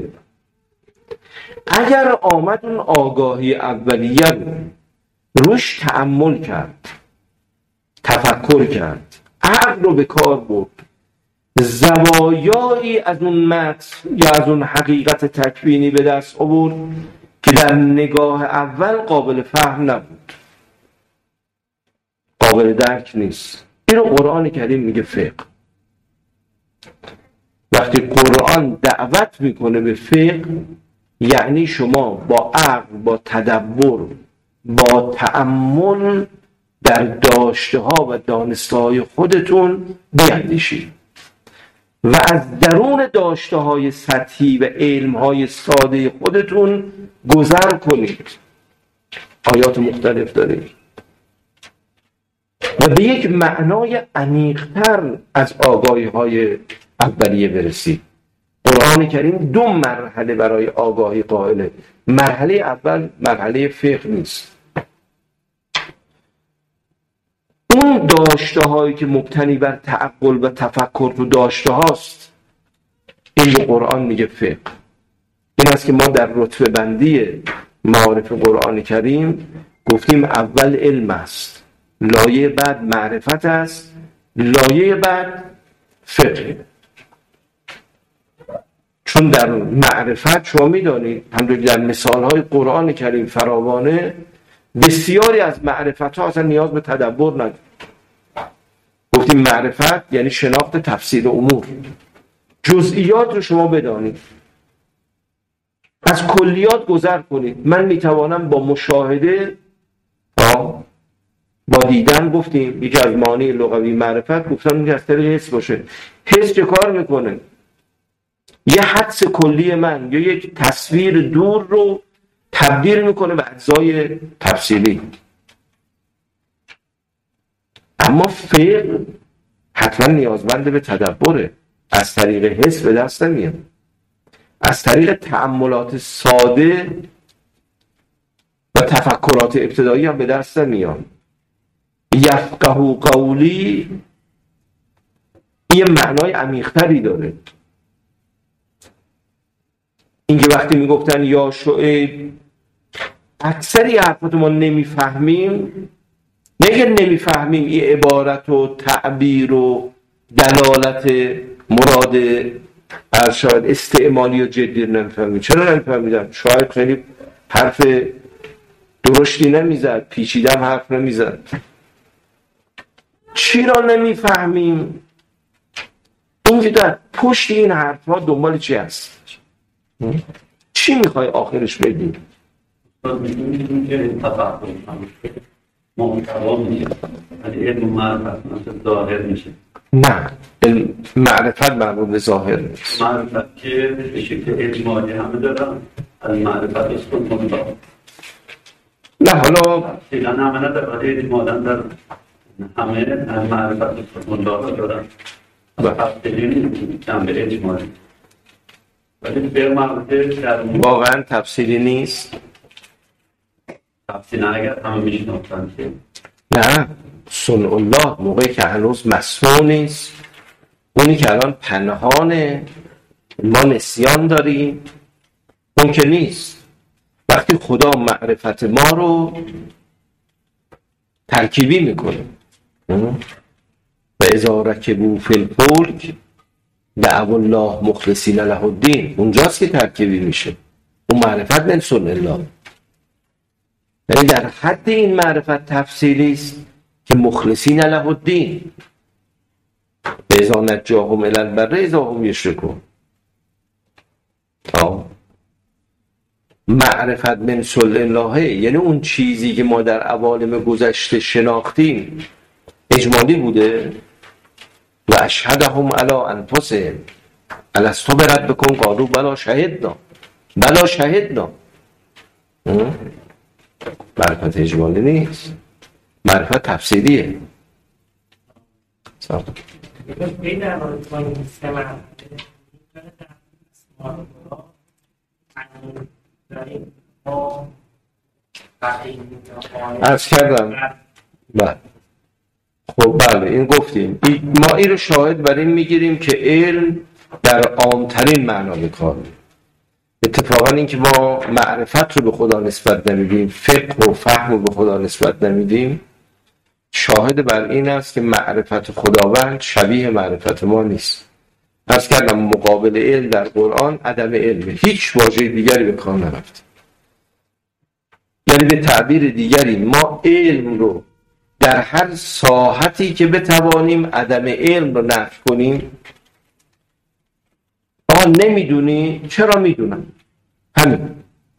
اگر آمد اون آگاهی اولیه رو روش تأمل کرد، تفکر کرد، عقل رو به کار برد، زوایایی از اون متن یا از اون حقیقت تکوینی به دست آورد که در نگاه اول قابل فهم نبود، قابل درک نیست، این رو قرآن کریم میگه فقه. وقتی قرآن دعوت میکنه به فقه، یعنی شما با عقل، با تدبر، با تأمل در داشته ها و دانسته های خودتون بیندیشید و از درون داشته های سطحی و علم های ساده خودتون گذر کنید. آیات مختلف دارید و به یک معنای عمیق‌تر از آگاهی های اولیه برسید. قرآن کریم دو مرحله برای آگاهی قائله. مرحله اول مرحله فقه نیست. اون داشته هایی که مبتنی بر تعقل و تفکر تو داشته هاست، این به قرآن میگه فقه. این است که ما در رتبه بندی معارف قرآن کریم گفتیم اول علم است، لایه بعد معرفت است، لایه بعد فقه. چون در معرفت شما میدانید همونطور در مثالهای قرآن کریم فراوانه، بسیاری از معرفت ها اصلا نیاز به تدبر نداره. گفتیم معرفت یعنی شناخت تفسیر امور، جزئیات رو شما بدانید، از کلیات گذر کنید. من میتوانم با مشاهده، با, با دیدن، گفتیم یکی از معانی لغوی معرفت گفتم که از طریق حس باشه. حس چه کار میکنه؟ یه حدس کلی من یا یک تصویر دور رو تبدیل میکنه به اجزای تفصیلی. اما فقه حتما نیازمند به تدبره، از طریق حس به دست نمیاد، از طریق تأملات ساده و تفکرات ابتدایی هم به دست نمیاد. یفقهوا قولی یه معنای عمیق‌تری داره. اینکه وقتی میگفتن یا شعیب اکثری حرفات ما نمیفهمیم، نگه نمیفهمیم این عبارت و تعبیر و دلالت مراد شاید استعمالی و جدی نمیفهمیم. چرا نمیفهمیدن؟ شاید خیلی حرف درشتی نمیزد، پیچیدم حرف نمیزد. چرا نمیفهمیم؟ اینکه در پشت این حرفها دنبال چی هست؟ چی میخوای آخرش بگی؟ میگیم که تفاهم محتوا میشه، ولی علم معرفت مثل ظاهر میشه. نه، معرفت مربوط به ظاهر نیست. معرفت که به شکل اجمالی همه دارن، از معرفت است مطلق. نه حالا تفصیلا همه ندارن، ولی اجمالا دارن. همه از معرفت است مطلق دارن. تفصیلی جنبه اجمالی. ولی به مربوطه در واقعا تفصیلی نیست. تفصیل اگر همه میشناختن که نه، صنع الله موقعی که هنوز مصنوع نیست، اونی که الان پنهانه، ما نسیان داریم، اون که نیست. وقتی خدا معرفت ما رو ترکیبی میکنه و اذا رکبوا فی الفلک دعوا الله مخلصین له الدین، اونجاست که ترکیبی میشه. اون معرفت من صنع الله، یعنی در حد این معرفت تفصیلی است که مخلصین له الدین اذا نجاهم الی البر اذا هم یشرکون. معرفت من صنع الله یعنی اون چیزی که ما در عوالم گذشته شناختیم اجمالی بوده. و اشهدهم علی انفسهم الستو بربکم قالوا بلی شهدنا بلی شهدنا. معرفت اجمالی نیست، معرفت تفسیریه. صح این در مورد ما سه مرحله داریم ما عرض کردم بله. خب بله این گفتیم ما این رو شاهد بر این میگیریم که علم در عامترین معنا به کار میره. اتفاقا این که ما معرفت رو به خدا نسبت نمیدیم، فقه و فهم رو به خدا نسبت نمیدیم، شاهد بر این است که معرفت خداوند شبیه معرفت ما نیست. عرض کردم مقابل علم در قرآن عدم علمه، هیچ واژه دیگری به کار نرفت. یعنی به تعبیر دیگری ما علم رو در هر ساحتی که بتوانیم عدم علم رو نفی کنیم. آقا نمیدونی؟ چرا میدونم؟ همین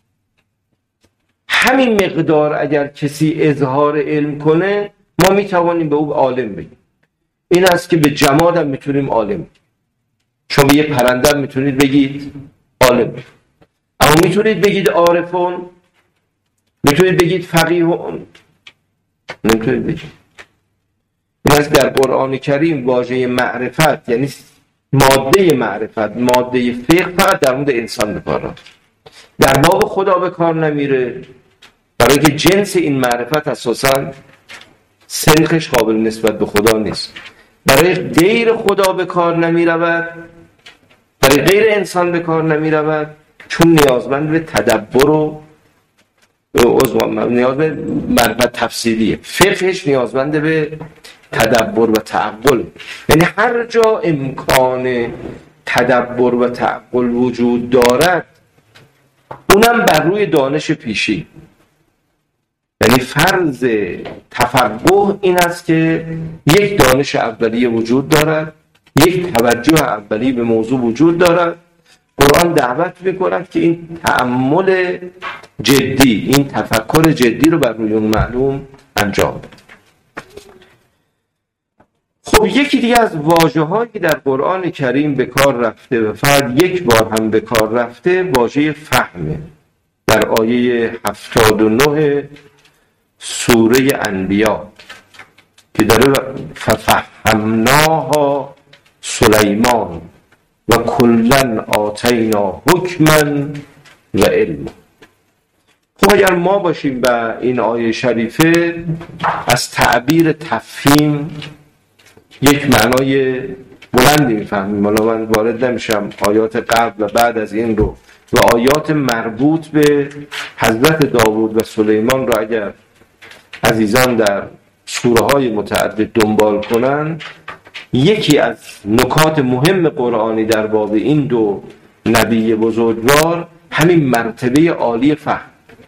همین مقدار اگر کسی اظهار علم کنه ما میتوانیم به او عالم بگیم. این است که به جماد هم میتونیم عالم بگیم. شما به یه پرنده هم میتونید بگید عالم، اما میتونید بگید عارفون؟ میتونید بگید فقیهون؟ نمیتونید بگید. این است در قرآن کریم واژه معرفت یعنی ماده معرفت، ماده فقه فقط در مورد انسان به کار رفت، در باب خدا به کار نمیره، برای که جنس این معرفت اساساً سنخش قابل نسبت به خدا نیست. برای غیر خدا به کار نمی رود، برای غیر انسان به کار نمی رود، چون نیازمند به تدبر و نیاز به معرفت تفصیلیه. فقهش نیازمند به تدبر و تعقل. یعنی هر جا امکان تدبر و تعقل وجود دارد اونم بر روی دانش پیشی. یعنی فرض تفقه این است که یک دانش اولیه وجود دارد، یک توجه اولیه به موضوع وجود دارد. قرآن دعوت می‌کند که این تأمل جدی، این تفکر جدی رو بر روی اون معلوم انجام بده. خب یکی دیگه از واژه‌هایی که در قرآن کریم به کار رفته و فقط یک بار هم به کار رفته واژه فهمه. در آیه هفتاد و نه سوره انبیا که داره ففهمناها سلیمان و کلاً آتینا حکما و علما. خب اگر ما باشیم به این آیه شریفه از تعبیر تفهیم یک معنای بلندی میفهمیم. حالا من وارد نمیشم آیات قبل و بعد از این رو و آیات مربوط به حضرت داوود و سلیمان رو اگر عزیزان در سوره های متعدد دنبال کنن، یکی از نکات مهم قرآنی در باب این دو نبی بزرگوار همین مرتبه عالی فهم.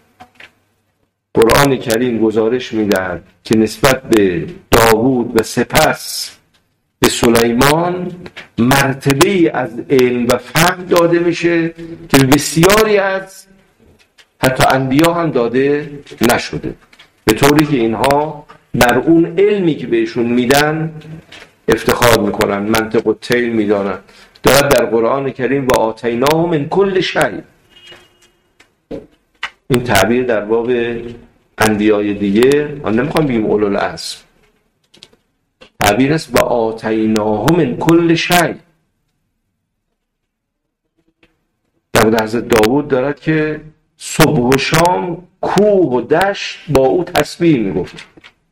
قرآن کریم گزارش می‌دهد که نسبت به داوود و سپس به سلیمان مرتبه از علم و فهم داده میشه که بسیاری از حتی انبیا هم داده نشده، به طوری که اینها بر اون علمی که بهشون میدن افتخار میکنن، منطق و تیل میدانن. دارد در قرآن کریم و آتیناه من کل شیء، این تعبیر در باب انبیای دیگه، من نمیخوام بگیم اولو العزم، تعبیر است و آتیناه من کل شیء. در حضرت داوود دارد که صبح و شام کوه و دشت با او تسبیح میگفت.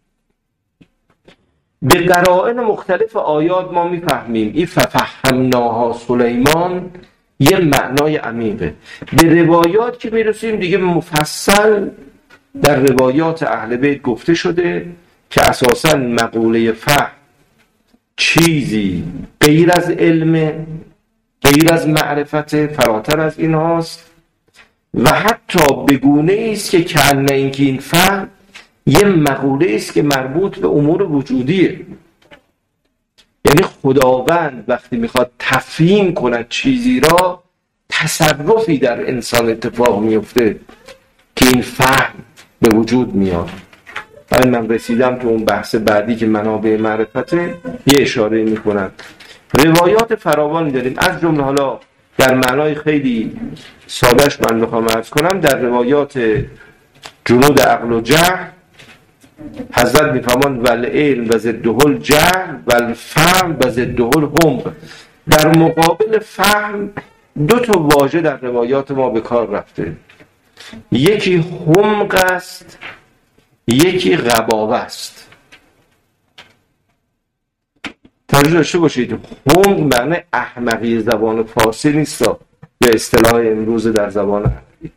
به قرائن مختلف آیات ما میفهمیم این ففهمناها سلیمان یه معنای عمیقه. به روایات که میرسیم دیگه مفصل در روایات اهل بیت گفته شده که اساساً مقوله فهم چیزی غیر از علم، غیر از معرفت، فراتر از این هاست و حتی بگونه است که کنه اینکه این فهم یه مقوله است که مربوط به امور وجودیه. یعنی خداوند وقتی میخواد تفهیم کند چیزی را، تصرفی در انسان اتفاق میفته که این فهم به وجود میاد. برای من رسیدم تو اون بحث بعدی که منابع معرفته یه اشاره میکنن. روایات فراوانی داریم، از جمله حالا در معنای خیلی سادهش من میخوام عرض کنم، در روایات جنود عقل و جهل حضرت میفرمان ول علم و ضده الجهل و الفهم و ضده الحمق. در مقابل فهم دو تا واژه در روایات ما به کار رفته. یکی حمق است، یکی غباوه است. توجه داشته باشید، حمق معنی احمقی زبان فارسی نیست به اصطلاح امروز در زبان عربی.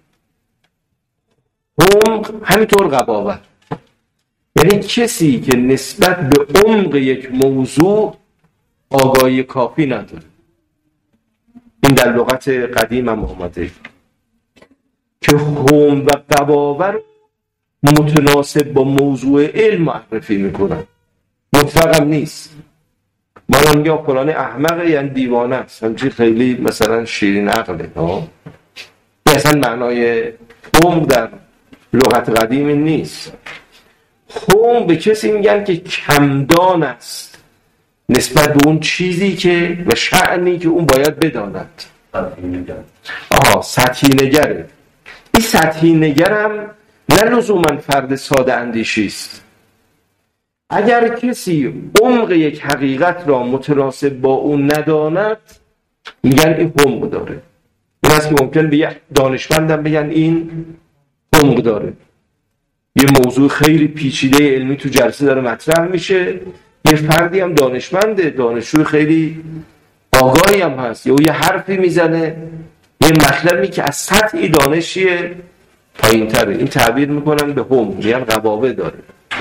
حمق همینطور غباوه، یعنی کسی که نسبت به عمق یک موضوع آگاهی کافی نداره. این در لغت قدیم هم آمده که حمق و غباوه رو متناسب با موضوع علم معرفی میکنن. مطلق هم نیست. ما میگم فلان احمقه یعنی دیوانه است، همچنین خیلی مثلا شیرین عقله. ها اصلا معنای حمق در لغت قدیم نیست. حمق به کسی میگن که کمدان است نسبت به اون چیزی که و شأنی که اون باید بداند. آها سطحی نگره. این سطحی نگرم نه لزوما فرد ساده اندیشی است. اگر کسی عمق یک حقیقت را متناسب با اون نداند میگن این حمق داره. این است که ممکن به دانشمندم بگن این حمق داره. یه موضوع خیلی پیچیده علمی تو جلسه داره مطرح میشه، یه فردی هم دانشمنده، دانشجوی خیلی آگاهی هم هست، یا یه حرفی میزنه، یه مطلبی که از سطح دانشی پایین تره، این تعبیر میکنن به حمق، یعنی غباوه داره.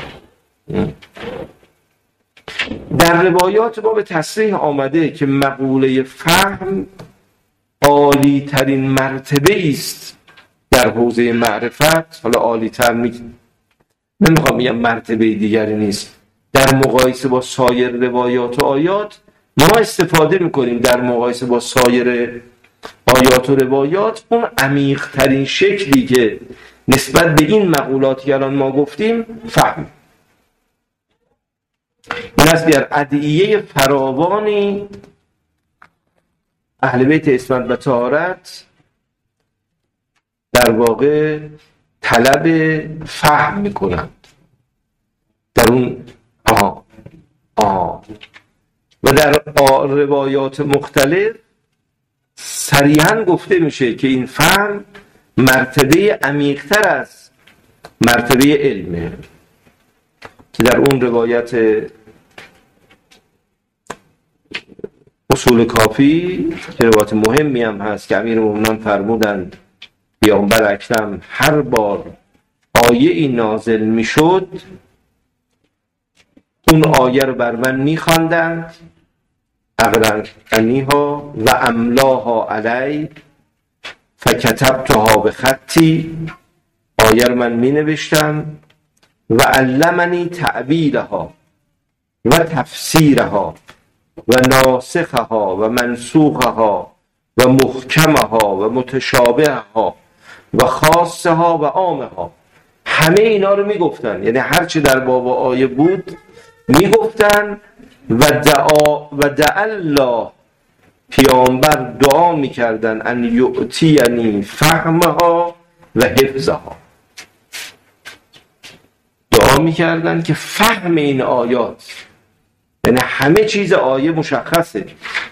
در روایات ما به تصریح آمده که مقوله فهم عالی ترین مرتبه است در حوزه معرفت. حالا عالی تر می نمیخوام بگم مرتبه دیگری نیست، در مقایسه با سایر روایات و آیات ما استفاده میکنیم در مقایسه با سایر آیات و روایات اون عمیق ترین شکلی که نسبت به این مقولاتی که الان ما گفتیم فهم. این است در ادعیه فراوانی اهل بیت عصمت و طهارت در واقع طلب فهم میکنند در اون آها آها و در روایات مختلف صریحاً گفته میشه که این فهم مرتبه عمیق‌تر از مرتبه علمه، که در اون روایت اصول کافی که روایت مهمی هم هست که امیرالمومنین فرمودند پیامبر اکرم هر بار آیه این نازل میشد اون آیه رو بر من میخواندند اقرأنیها و املاها علی فکتبتها به خطی، آیه رو من می نوشتم و علمنی تعبیرها و تفسیرها و ناسخها و منسوخها و محکمها و متشابهها و خاصها و عامها. همه اینا رو می گفتن، یعنی هرچی در باب آیه بود می گفتن و دعا و دعا الله، پیامبر دعا میکردن ان یعطینی فهمها و حفظها، دعا میکردن که فهم این آیات، یعنی همه چیز آیه مشخصه،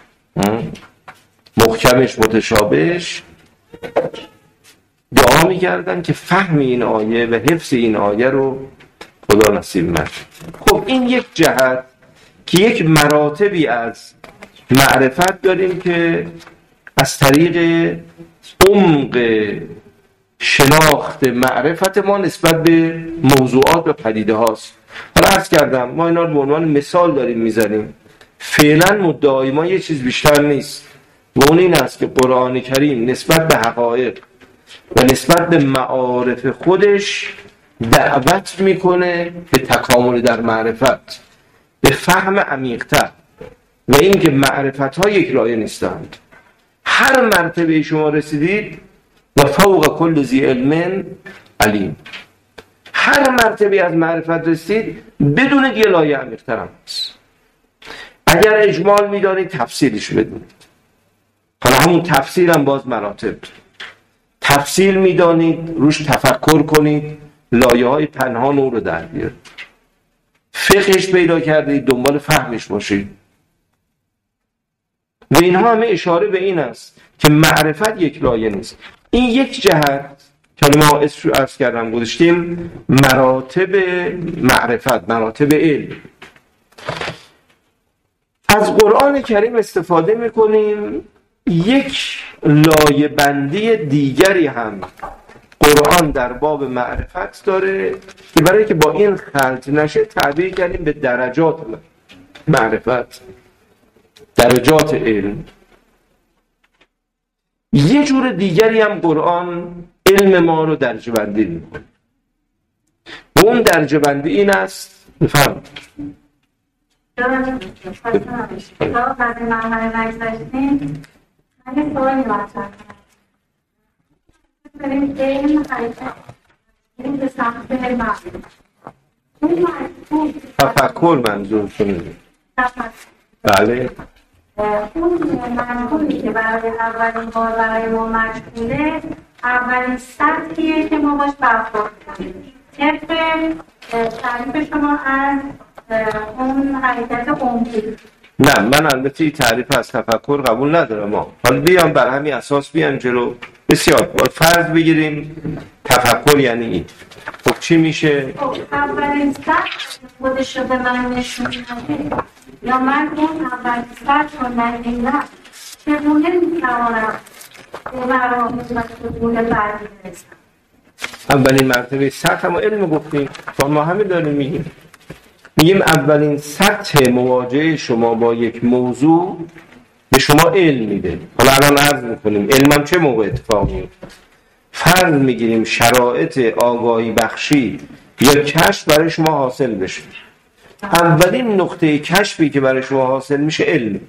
محکمش متشابهش، دعا میکردن که فهم این آیه و حفظ این آیه رو خدا نصیب کنه. خب این یک جهت که یک مراتبی از معرفت داریم که از طریق عمق شناخت معرفت ما نسبت به موضوعات و پدیده هاست. حالا عرض کردم ما اینا رو به عنوان مثال داریم میزنیم، فعلا مدعای ما یه چیز بیشتر نیست و اون این است که قرآن کریم نسبت به حقایق و نسبت به معارف خودش دعوت میکنه به تکامل در معرفت، به فهم عمیق‌تر و اینکه معرفت‌ها یک لایه نیستند. هر مرتبه شما رسیدید و فوق کل ذی علم علیم، هر مرتبه از معرفت رسید بدون یه لایه عمیق‌تر هم هست. اگر اجمال می‌دانید تفصیلش بدونید، حالا همون تفسیر هم باز مراتب، تفصیل می‌دانید روش تفکر کنید، لایه‌های پنهان او رو در بیارید. فقهش پیدا کردید دنبال فهمش باشید. و اینها همه اشاره به این است که معرفت یک لایه نیست. این یک جهت که ما اسمش عرض کردم گذاشتیم مراتب معرفت، مراتب علم. از قرآن کریم استفاده میکنیم یک لایه بندی دیگری هم قرآن در باب معرفت داره که برای که با این خلط نشه تعبیر کردیم به درجات معرفت، درجات علم. یه جور دیگری هم قرآن علم ما رو درجه بندی میکنه. اون درجه بندی این است، بفهم تا بعد مرحله نگذاشتیم همین سوالی مطرح کنم بریم علم حرکت این به سمت معلوم اون مجبور تفکر منظورتونه؟ بله. اون منظوری که برای اولین بار برای ما مجبوره اولین سطحیه که ما باش برخورد کنیم طبق تعریف شما از اون حرکت عمقی. نه من البته این تعریف از تفکر قبول ندارم. ما حالا بیام بر همین اساس بیام جلو. بسیار فرض بگیریم تفکر یعنی این. خب چی میشه؟ اولین سطح خودش رو به من نشون میده یا من اون اولین سطح رو ندیدم چگونه میتوانم به مراحل و سطول بعدی برسم؟ اولین مرتبه سطح ما علم گفتیم، ما همه داریم میگیم میگیم اولین سطح مواجهه شما با یک موضوع به شما علم میده. حالا الان عرض میکنیم علمم چه موقع اتفاق میفته. فرض میگیریم شرایط آگاهی بخشی یا کشف برای شما حاصل بشه. اولین نقطه کشفی که برای شما حاصل میشه علم.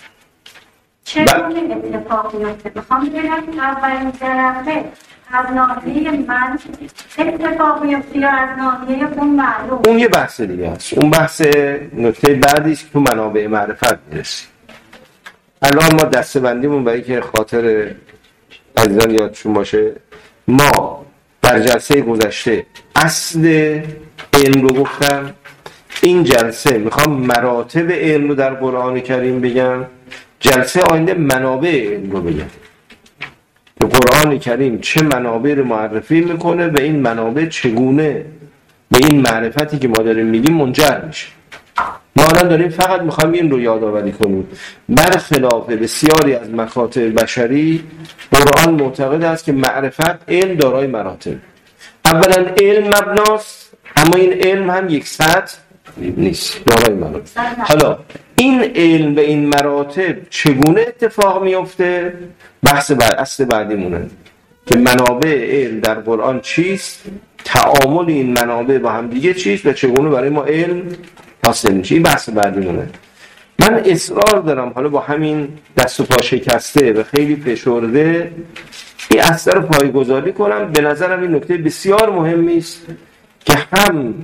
چگونه اتفاق میفته؟ بخوام بگم اولین طرفه از ناحیه من اتفاق میفته یا از ناحیه اون معلوم؟ اون یه بحث دیگه است. اون بحث نکته بعدی است که تو منابع معرفت میرسیم. الان ما دسته بندیمون برای که خاطر عزیزان یادشون باشه، ما در جلسه گذشته اصل علم رو گفتم. این جلسه میخوام مراتب علم رو در قرآن کریم بگم. جلسه آینده منابع علم رو بگم که قرآن کریم چه منابع رو معرفی میکنه و این منابع چگونه به این معرفتی که ما داریم میگیم منجر میشه. ما الان داریم فقط میخوایم این رو یادآوری کنیم. برخلاف بسیاری از مکاتب بشری، قرآن معتقد است که معرفت علم دارای مراتب. اولا علم مبناست، اما این علم هم یک سطح نیست، دارای مراتب. حالا این علم و این مراتب چگونه اتفاق میفته؟ بحث بعد اصل بعدیمونه که منابع علم در قرآن چیست، تعامل این منابع با هم دیگه چیست و چگونه برای ما علم حاصل میشه. این بحث بعدیمونه. من اصرار دارم حالا با همین دست و پا شکسته و خیلی فشرده این اثر رو پایه‌گذاری کنم. به نظرم این نکته بسیار مهمی است که هم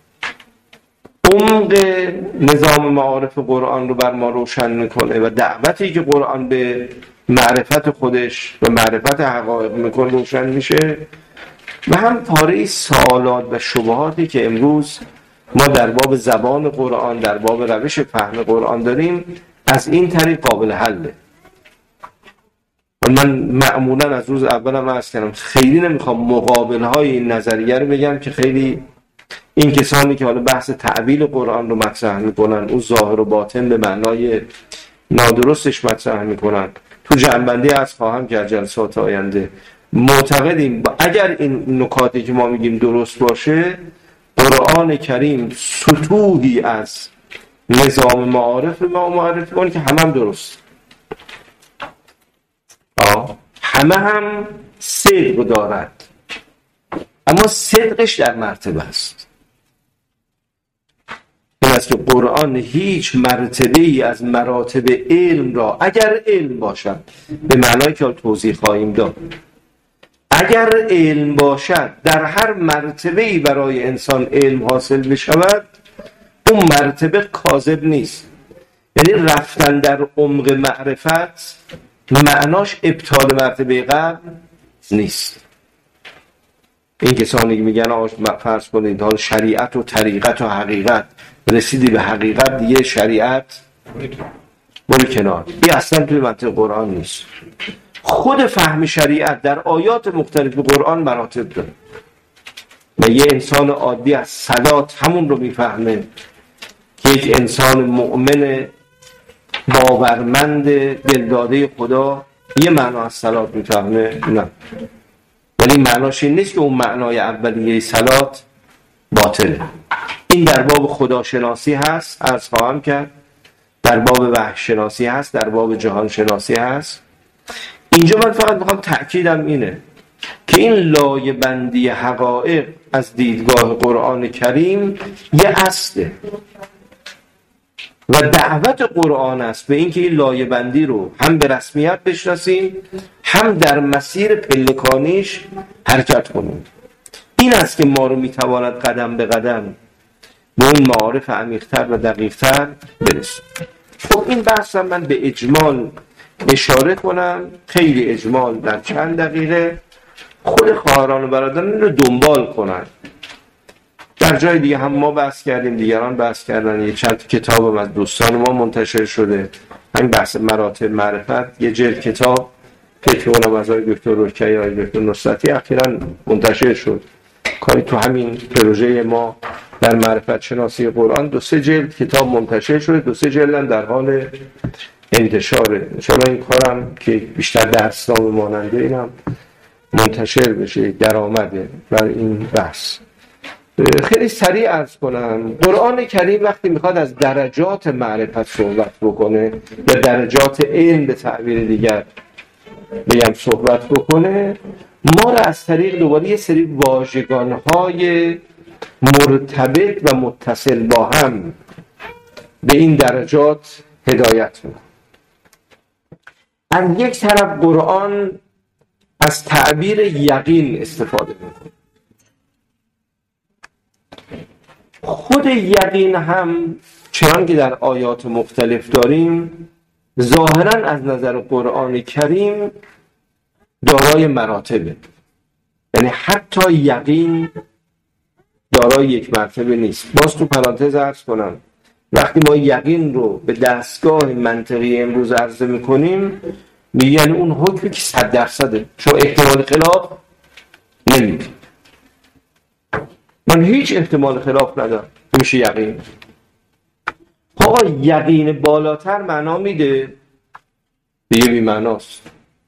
عمق نظام معارف قرآن رو بر ما روشن میکنه و دعوتی که قرآن به معرفت خودش و معرفت حقایق میکنه روشن میشه، و هم پاره سوالات و شبهاتی که امروز ما در باب زبان قرآن، در باب روش فهم قرآن داریم، از این طریق قابل حله. من معمولا از روز اولم عرض کردم خیلی نمیخوام مقابل های این نظریه رو بگم که خیلی این کسانی که حالا بحث تعبیل قرآن رو مطرح میکنن، اون ظاهر و باطن به معنای نادرستش مطرح میکنن، تو جنبندی از خواهم که جلسات آینده معتقدیم اگر این نکاتی که ما میگیم درست باشه، قرآن کریم سطوحی از نظام معارف ما معرفی کنه که همه هم درست، آه. همه هم صدق دارد، اما صدقش در مرتبه است. این است که قرآن هیچ مرتبه ای از مراتب علم را اگر علم باشد، به معنای که توضیح خواهیم داد، اگر علم باشد در هر مرتبه ای برای انسان علم حاصل بشود، اون مرتبه کاذب نیست. یعنی رفتن در عمق معرفت معناش ابطال مرتبه قبل نیست. این کسانی که میگن آش فرض کنید حال شریعت و طریقت و حقیقت، رسیدی به حقیقت دیگه شریعت برو کنار، این اصلا توی منطق قرآن نیست. خود فهم شریعت در آیات مختلف قرآن مراتب داره و یه انسان عادی از صلات همون رو میفهمه که یک انسان مؤمن باورمند دلداده خدا یه معنا از صلات میفهمه. نه، ولی معناش این نیست که اون معنای اولیه صلات باطله. این در باب خداشناسی هست، عرض خواهم کرد، در باب وحی شناسی هست، در باب جهان شناسی هست. اینجا من فقط میخوام تأکیدم اینه که این لایه بندی حقایق از دیدگاه قرآن کریم یه اصله و دعوت قرآن است به اینکه این لایه بندی رو هم به رسمیت بشناسیم، هم در مسیر پلکانیش حرکت کنیم. این است که ما رو میتواند قدم به قدم به اون معارف عمیق‌تر و دقیق‌تر برسیم. خب این بحث هم من به اجمال اشاره کنم، خیلی اجمال در چند دقیقه. خود خواهران و برادران رو دنبال کنن. در جای دیگه هم ما بحث کردیم، دیگران بحث کردن، یه چند کتاب از دوستان ما منتشر شده، همین بحث مراتب معرفت، یه جلد کتاب فقه و نمازهای دکتر رکیعی های دکتر نصرتی اخیراً منتشر شد. کاری تو همین پروژه ما در معرفت شناسی قرآن دو سه جلد کتاب منتشر شده، دو سه جلد هم در حال انتشاره. انشاءالله این کارم که بیشتر درسنامه ماننده اینم منتشر بشه، درآمده بر این بحث. خیلی سریع عرض کنم، قرآن کریم وقتی میخواد از درجات معرفت صحبت بکنه یا درجات علم به تعبیر دیگر بگم صحبت بکنه، ما را از طریق دوباره یه سری واژگان‌های مرتبط و متصل با هم به این درجات هدایت میکنه. از یک طرف قرآن از تعبیر یقین استفاده میکنه. خود یقین هم چنان که در آیات مختلف داریم ظاهراً از نظر قرآن کریم دارای مراتبه، یعنی حتی یقین دارای یک مرتبه نیست. باز تو پرانتز عرض کنم وقتی ما یقین رو به دستگاه منطقی امروز عرضه میکنیم میگن اون حکمی که صد درصده، چون احتمال خلاف نمیده. من هیچ احتمال خلاف ندارم، میشه یقین. آقا یقین بالاتر معنا میده دیگه بی معناست.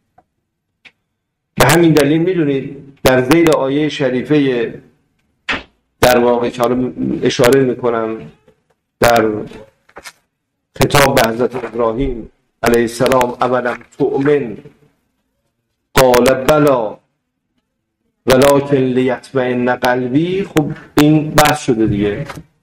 به همین دلیل میدونید در ذیل آیه شریفه در واقع که اشاره میکنم در خطاب به حضرت ابراهیم علیه السلام، اولا تؤمن قال بلا ولکن لیطمئن قلبی، خب این بحث شده دیگه.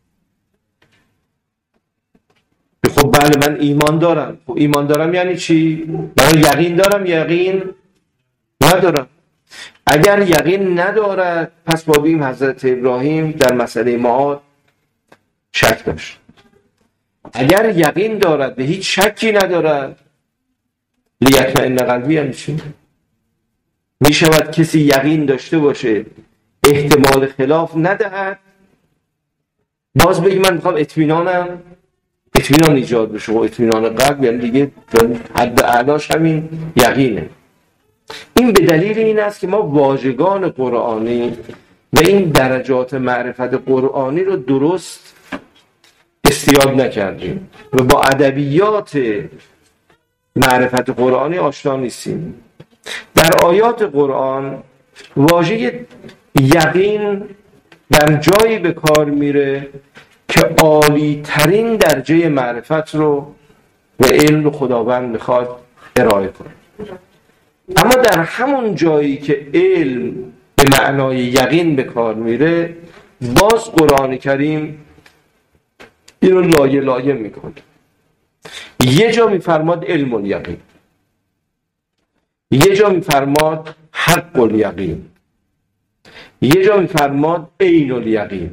خب بله من ایمان دارم. خب ایمان دارم یعنی چی؟ من یقین دارم یقین ندارم. اگر یقین ندارد پس با بیم حضرت ابراهیم در مسئله معاد شک داشت. اگر یقین دارد به هیچ شکی ندارد لیطمئن قلبی یعنی چی؟ می شود کسی یقین داشته باشه احتمال خلاف ندهد باز بگی من میخوام اطمینانم اطمینان ایجاد بشه. و اطمینان قلب یعنی دیگه حد اعلاش همین یقینه. این به دلیل این است که ما واژگان قرآنی و این درجات معرفت قرآنی رو درست استیاب نکردیم و با ادبیات معرفت قرآنی آشنا نیستیم. در آیات قرآن واژه یقین در جایی به کار میره که عالی ترین درجه معرفت رو و علم رو خداوند میخواد ارائه کنه. اما در همون جایی که علم به معنای یقین به کار میره باز قرآن کریم این رو لایه لایه میکنه. یه جا میفرماد علم الیقین، یه جا میفرماد حق الیقین، یه جا میفرماد عین الیقین.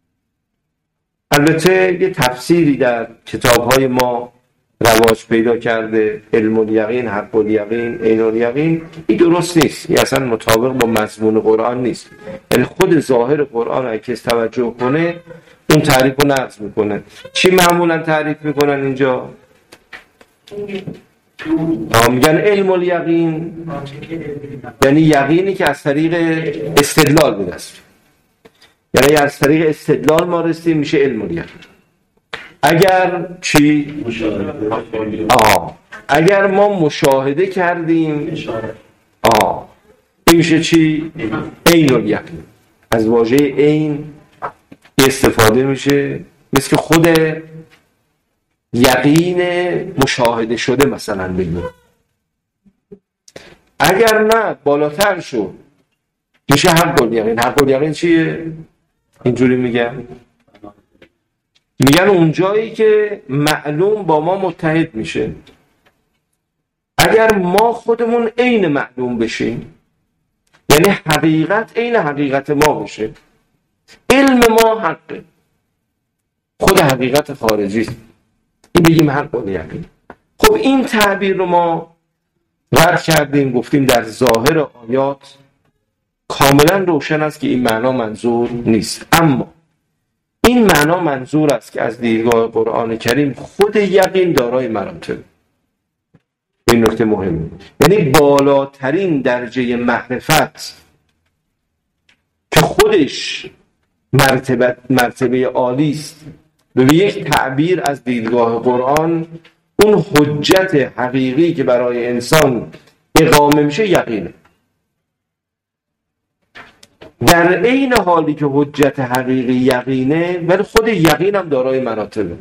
البته یه تفسیری در کتاب‌های ما رواج پیدا کرده، علم الیقین، حق الیقین، عین الیقین. این درست نیست، این اصلا مطابق با مضمون قرآن نیست. یعنی خود ظاهر قرآن اگه کسی توجه کنه اون تعریف رو نقض میکنه. چی معمولا تعریف میکنن اینجا؟ میگن علم الیقین یعنی یقینی که از طریق استدلال به دست، یعنی از طریق استدلال ما رسیم میشه علم الیقین. اگر چی؟ آه. اگر ما مشاهده کردیم آه. این میشه چی؟ عین الیقین. از واژه عین استفاده میشه، مثل که خود یقین مشاهده شده مثلا بگیم. اگر نه بالاتر شد میشه حق الیقین. حق الیقین چیه؟ اینجوری میگن میگن اون جایی که معلوم با ما متحد میشه. اگر ما خودمون عین معلوم بشیم، یعنی حقیقت عین حقیقت ما بشه، علم ما حقه، خود حقیقت خارجی، این بگیم حق الیقین. خب این تعبیر رو ما رد کردیم، گفتیم در ظاهر آیات کاملا روشن است که این معنا منظور نیست، اما این معنا منظور است که از دیدگاه قرآن کریم خود یقین دارای مراتب. این نکته مهمه، یعنی بالاترین درجه معرفت که خودش مرتبه مرتبه عالی است، به یک تعبیر از دیدگاه قرآن اون حجت حقیقی که برای انسان اقامه میشه یقینه. در عین حالی که حجت حقیقی یقینه، ولی خود یقین هم دارای مراتبه.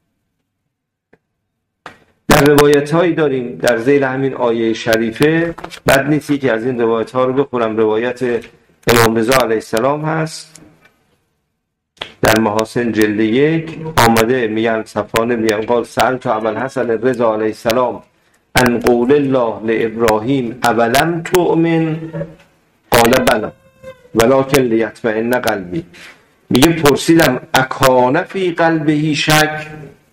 در روایت هایی داریم در ذیل همین آیه شریفه، بد نیستی که از این روایت ها رو بخونم. روایت امام رضا علیه السلام هست در محاسن جلد یک، آمده میگن صفانه میگن قال سألت ابوالحسن رضا علیه السلام ان قول الله لابراهیم اولم تؤمن قال بلی ولکن لیطمئن قلبی. میگه پرسیدم اکان فی قلبه شک،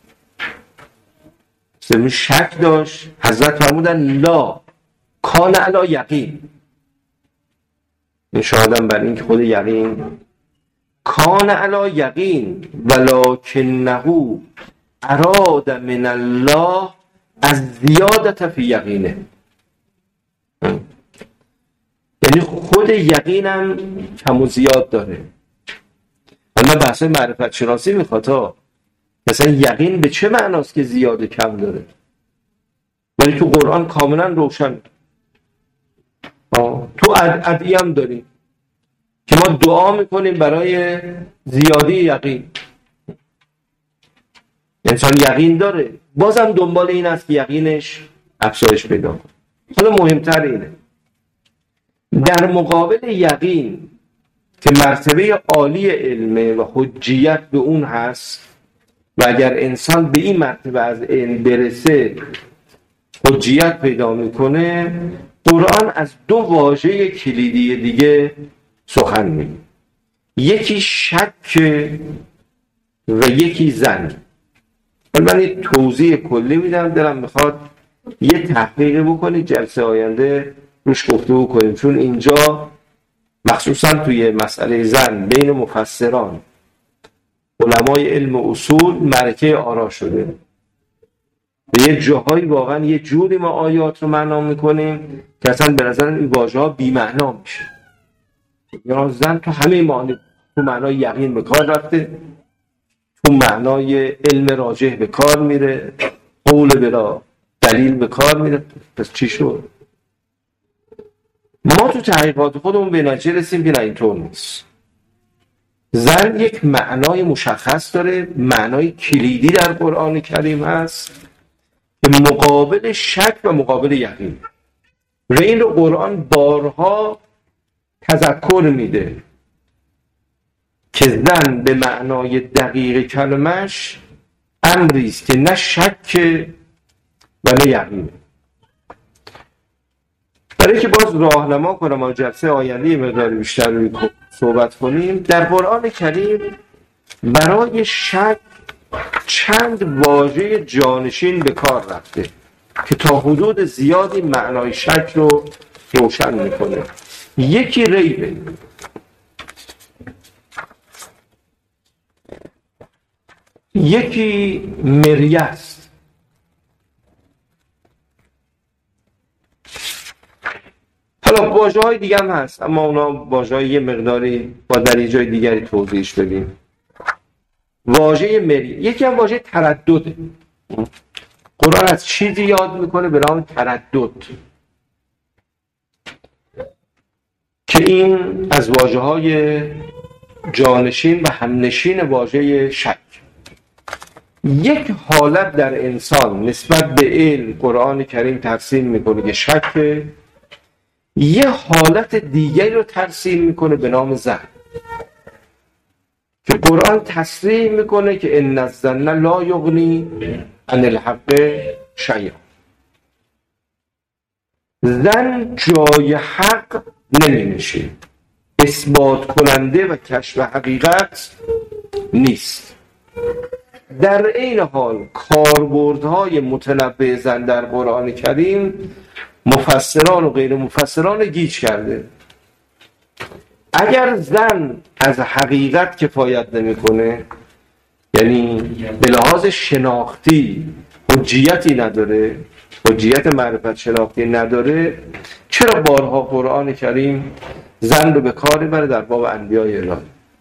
سمی شک داشت، حضرت فرمودن لا کان علی یقین. این شاهدم بر این که خود یقین کان علی یقین ولکنه اراد من الله از زیادت فی یقینه. یعنی خود یقینم کم و زیاد داره. حالا بحث معرفت شناسی میخواد ها، مثلا یقین به چه معناست که زیاد و کم داره، ولی تو قرآن کاملا روشن. آه. تو ادعیه هم داریم که ما دعا میکنیم برای زیادی یقین. انسان یقین داره، بازم دنبال این است که یقینش افزایش پیدا کنه. حالا مهمتر اینه در مقابل یقین که مرتبه عالی علمه و حجیت به اون هست، و اگر انسان به این مرتبه از علم برسه حجیت پیدا میکنه، قرآن از دو واژه کلیدی دیگه سخن میگه. یکی شک و یکی ظن. من یه توضیح کلی میدم، دلم میخواد یه تحقیق بکنید جلسه آینده روش گفتگو کنیم، چون اینجا مخصوصا توی مسئله ظن بین مفسران علمای علم اصول معرکه آرا شده. به یه جاهایی واقعا یه جوری ما آیات رو معنا میکنیم که اصلا به نظر این واژه ها بی معنا میشه. یا ظن تو همه معنی، تو معنای یقین به کار رفته، تو معنای علم راجح به کار میره، قول بلا دلیل به کار میره. پس چی شد؟ ما تو تحقیقات خودمون به نتیجه رسیم که نه اینطور نیست. ظن یک معنای مشخص داره، معنای کلیدی در قرآن کریم هست که مقابل شک و مقابل یقین. و این رو قرآن بارها تذکر میده که ظن به معنای دقیق کلمش امری است که نه شک و نه یقین. برای که باز راهنما کنم و جلسه آینده مقدار بیشتر روی صحبت کنیم، در قرآن کریم برای شک چند واژه جانشین به کار رفته که تا حدود زیادی معنای شک رو روشن میکنه. یکی ریبه، یکی مریه است. حالا واژه های دیگه هم هست، اما اونا واژه های یه مقداری با در یه جای دیگری توضیحش بدیم. واژه مری، یکی هم واژه تردده. قرآن از چیزی یاد میکنه به نام تردد که این از واژه های جانشین و همنشین واژه شک. یک حالت در انسان نسبت به علم قرآن کریم ترسیم میکنه که شکه، یه حالت دیگری رو ترسیم میکنه به نام ظن که قرآن تصریح میکنه که ان الظن لا یغنی عن الحق شیئا. ظن جای حق نمیشه، اثبات کننده و کشف حقیقت نیست. در این حال کاربردهای متنوع ظن در قرآن کریم مفسران و غیر مفسران گیج کرده. اگر ظن از حقیقت کفایت نمیکنه، یعنی به لحاظ شناختی حجیتی نداره، حجیت معرفت شناختی نداره، چرا بارها قرآن کریم ظن رو به کار میبره در باب انبیاء الهی؟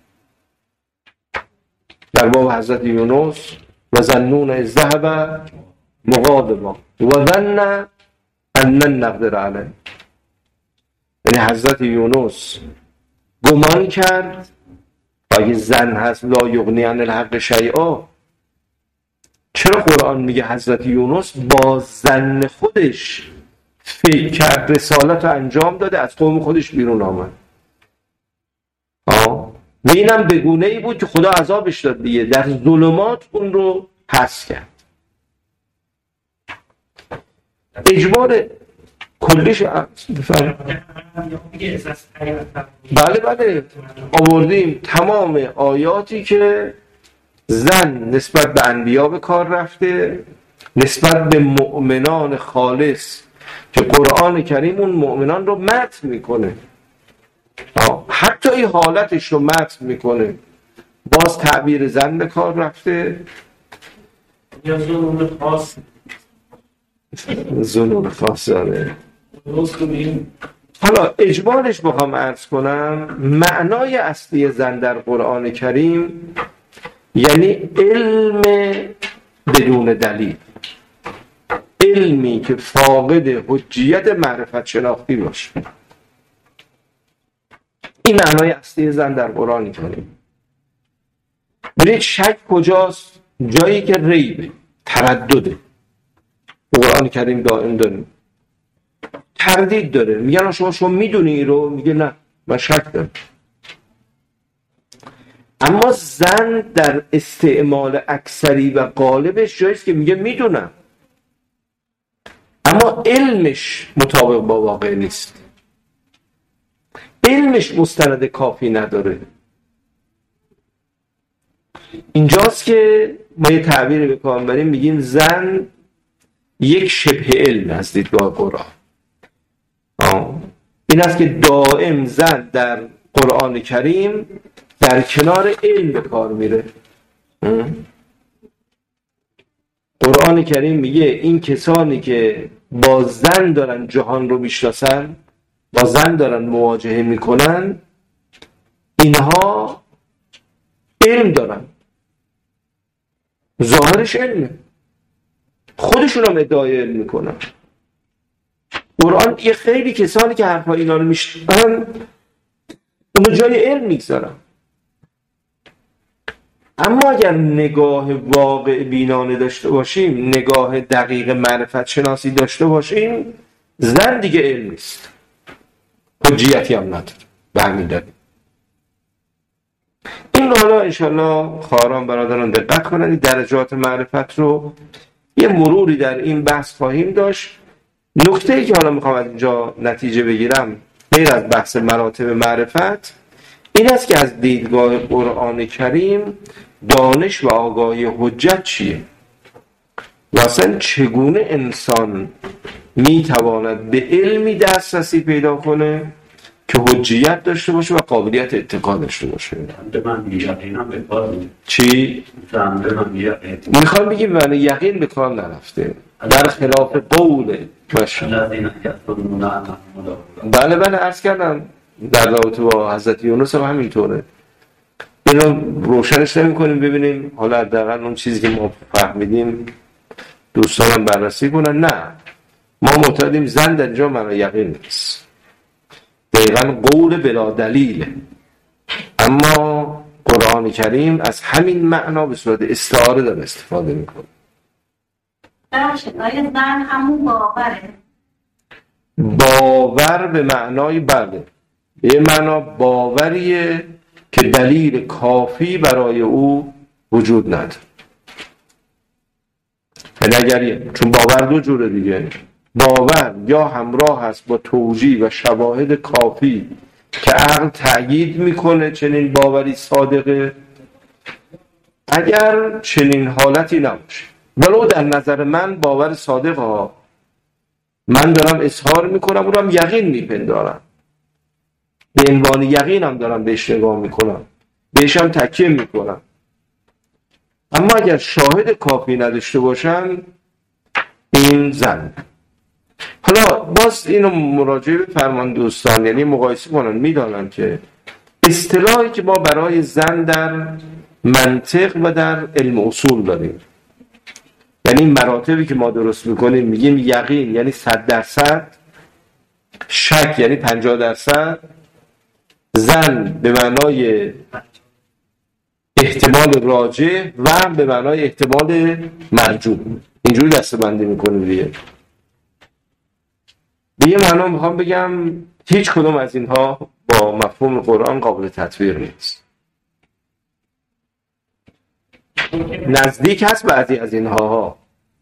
در باب حضرت یونس و ظنون اذ ذهب مغاضبا و ظن ان لن نقدر علیه، یعنی حضرت یونس گمان کرد و اگه ظن هست لا یغنی عن الحق شیئا، چرا قرآن میگه حضرت یونس با ظن خودش فکر کرد، رسالت رو انجام داده، از قوم خودش بیرون آمد؟ آه و اینم به گونه ای بود که خدا عذابش داد دیگه، در ظلمات اون رو حذف کرد. اجبار کلیش بفرم. بله بله آوردیم تمام آیاتی که ظن نسبت به انبیا به کار رفته، نسبت به مؤمنان خالص که قرآن کریم اون مؤمنان رو مدح میکنه، حتی این حالتش رو مدح میکنه، باز تعبیر ظن به کار رفته. یا ظنون خاص، ظنون خاص داره. حالا اجمالش بخوام عرض کنم، معنای اصلی ظن در قرآن کریم یعنی علم بدون دلیل، علمی که فاقد حجیت معرفت شناختی باشه. این معنای اصلی ظن در قرآن کریم. برید شک کجاست؟ جایی که ریبه، تردده. قرآن کریم دائم داریم تردید داره، میگن شما شما میدونی این رو، میگه نه من شک دارم. اما ظن در استعمال اکثری و غالبش جاییست که میگه میدونم، اما علمش مطابق با واقع نیست، علمش مستند کافی نداره. اینجاست که ما یه تعبیری به کار بریم، میگیم ظن یک شبه علم از دیدگاه قرآن. آه. این است که دائم ظن در قرآن کریم در کنار علم به کار میره. قرآن کریم میگه این کسانی که با ظن دارن جهان رو میشناسن، با ظن دارن مواجهه میکنن، اینها علم دارن، ظاهرش علمه، خودشون هم ادعای علم میکنن. قرآن یه خیلی کسانی که حرفا اینا رو میشنن اونو جای علم میگذارن. اما اگر نگاه واقع بینانه داشته باشیم، نگاه دقیق معرفت شناسی داشته باشیم، ظن دیگه علم نیست، حجیتی هم نداره. به همین دلیل این رو حالا انشالله خواهران برادران دقت کنند، درجات معرفت رو یه مروری در این بحث خواهیم داشت. نکته‌ای که حالا میخوام از اینجا نتیجه بگیرم غیر از بحث مراتب معرفت این است که از دیدگاه قرآن کریم دانش و آگاهی حجت چیه و اصلا چگونه انسان میتواند به علمی دسترسی پیدا کنه که حجیت داشته باشه و قابلیت اتقا داشته باشه. به من یقینم به کار میده. چی؟ زنده من یقین. میخوام بگیم من یقین به کار نرفته، در خلاف قول باشه. بله بله عرض کردم در رابطه با حضرت یونس هم همینطوره. اینو روشنش نمی کنیم ببینیم حالا حداقل اون چیزی که ما فهمیدیم دوستانم بررسی کنن. نه، ما معتقدیم زن در اینجا معنی یقین نیست، دقیقا قول بلا دلیله، اما قرآن کریم از همین معنا به صورت استعاره داره استفاده میکنه. بخشید آیا زن همون باوره؟ باور به معنای بله، به معنا باوریه که دلیل کافی برای او وجود نداره. یعنی اگر چون باور دو جوره دیگه، باور یا همراه هست با توجیه و شواهد کافی که عقل تأیید میکنه چنین باوری صادقه، اگر چنین حالتی نباشه ولو در نظر من باور صادق ها، من دارم اظهار میکنم اونم یقین میپندارم، به عنوان یقینم دارم بهش نگاه میکنم، بهشم تکیه میکنم، اما اگر شاهد کافی نداشته باشم این زن. حالا باز اینو مراجعه به فرمان دوستان، یعنی مقایسه کنن میدانن که اصطلاحی که ما برای زن در منطق و در علم اصول داریم، یعنی مراتبی که ما درست میکنیم، میگیم یقین یعنی صد درصد، شک یعنی پنجاه درصد، زن به معنای احتمال راجع و به معنای احتمال مرجوح، اینجوری دسته‌بندی میکنیم دیگه. به یه معنا میخوام بگم هیچ کدوم از اینها با مفهوم قرآن قابل تطبیق نیست. نزدیک هست بعضی از اینها ها.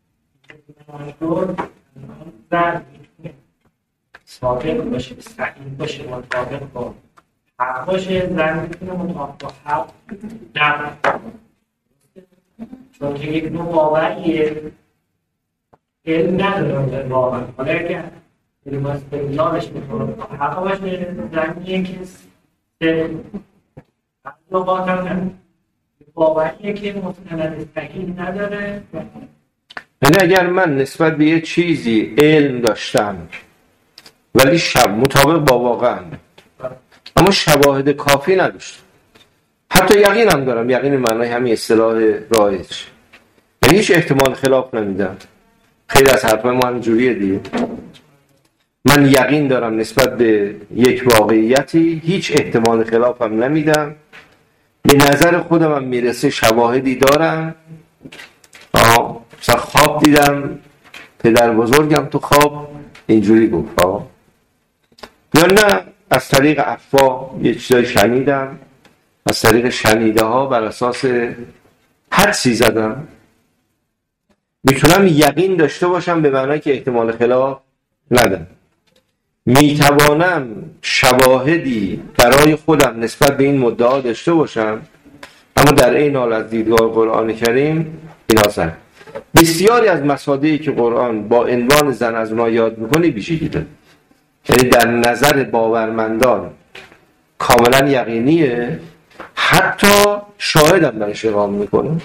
زن صادق باشه، صحیح باشه، مطابق با حق باشه، زن میتونه مطابق با حق نباشه، چون که یک نوع باوریه، علم نداره باور. حالا اگر علم استدلالش میکنه حق باشه، زنیه که سر از لغات هم نمیده، باوریه که مستند صحیح نداره. یعنی اگر من نسبت به یه چیزی علم داشتم ولی شب مطابق با واقع اما شواهد کافی نداشتم، حتی یقینم دارم، یقین معنای همین اصطلاح رایج، یعنی هیچ احتمال خلاف نمیدم. خیلی از حرفای ما همینجوریه دیگه، من یقین دارم نسبت به یک واقعیتی، هیچ احتمال خلافم نمیدم، به نظر خودم هم میرسه شواهدی دارم، آه مثلا خواب دیدم پدر بزرگم تو خواب اینجوری گفت، آه یا نه از طریق افواه یه چیزایی شنیدم، از طریق شنیده ها بر اساس حدسی زدم، میتونم یقین داشته باشم به معنی که احتمال خلاف ندارم. میتوانم شواهدی برای خودم نسبت به این مدعا داشته باشم، اما در این حال از دیدگاه قرآن کریم اینا زن. بسیاری از مصادیقی که قرآن با عنوان زن از اونها یاد میکنه بیشی داره، یعنی در نظر باورمندان کاملا یقینیه، حتی شاهد هم برش اقام میکنه،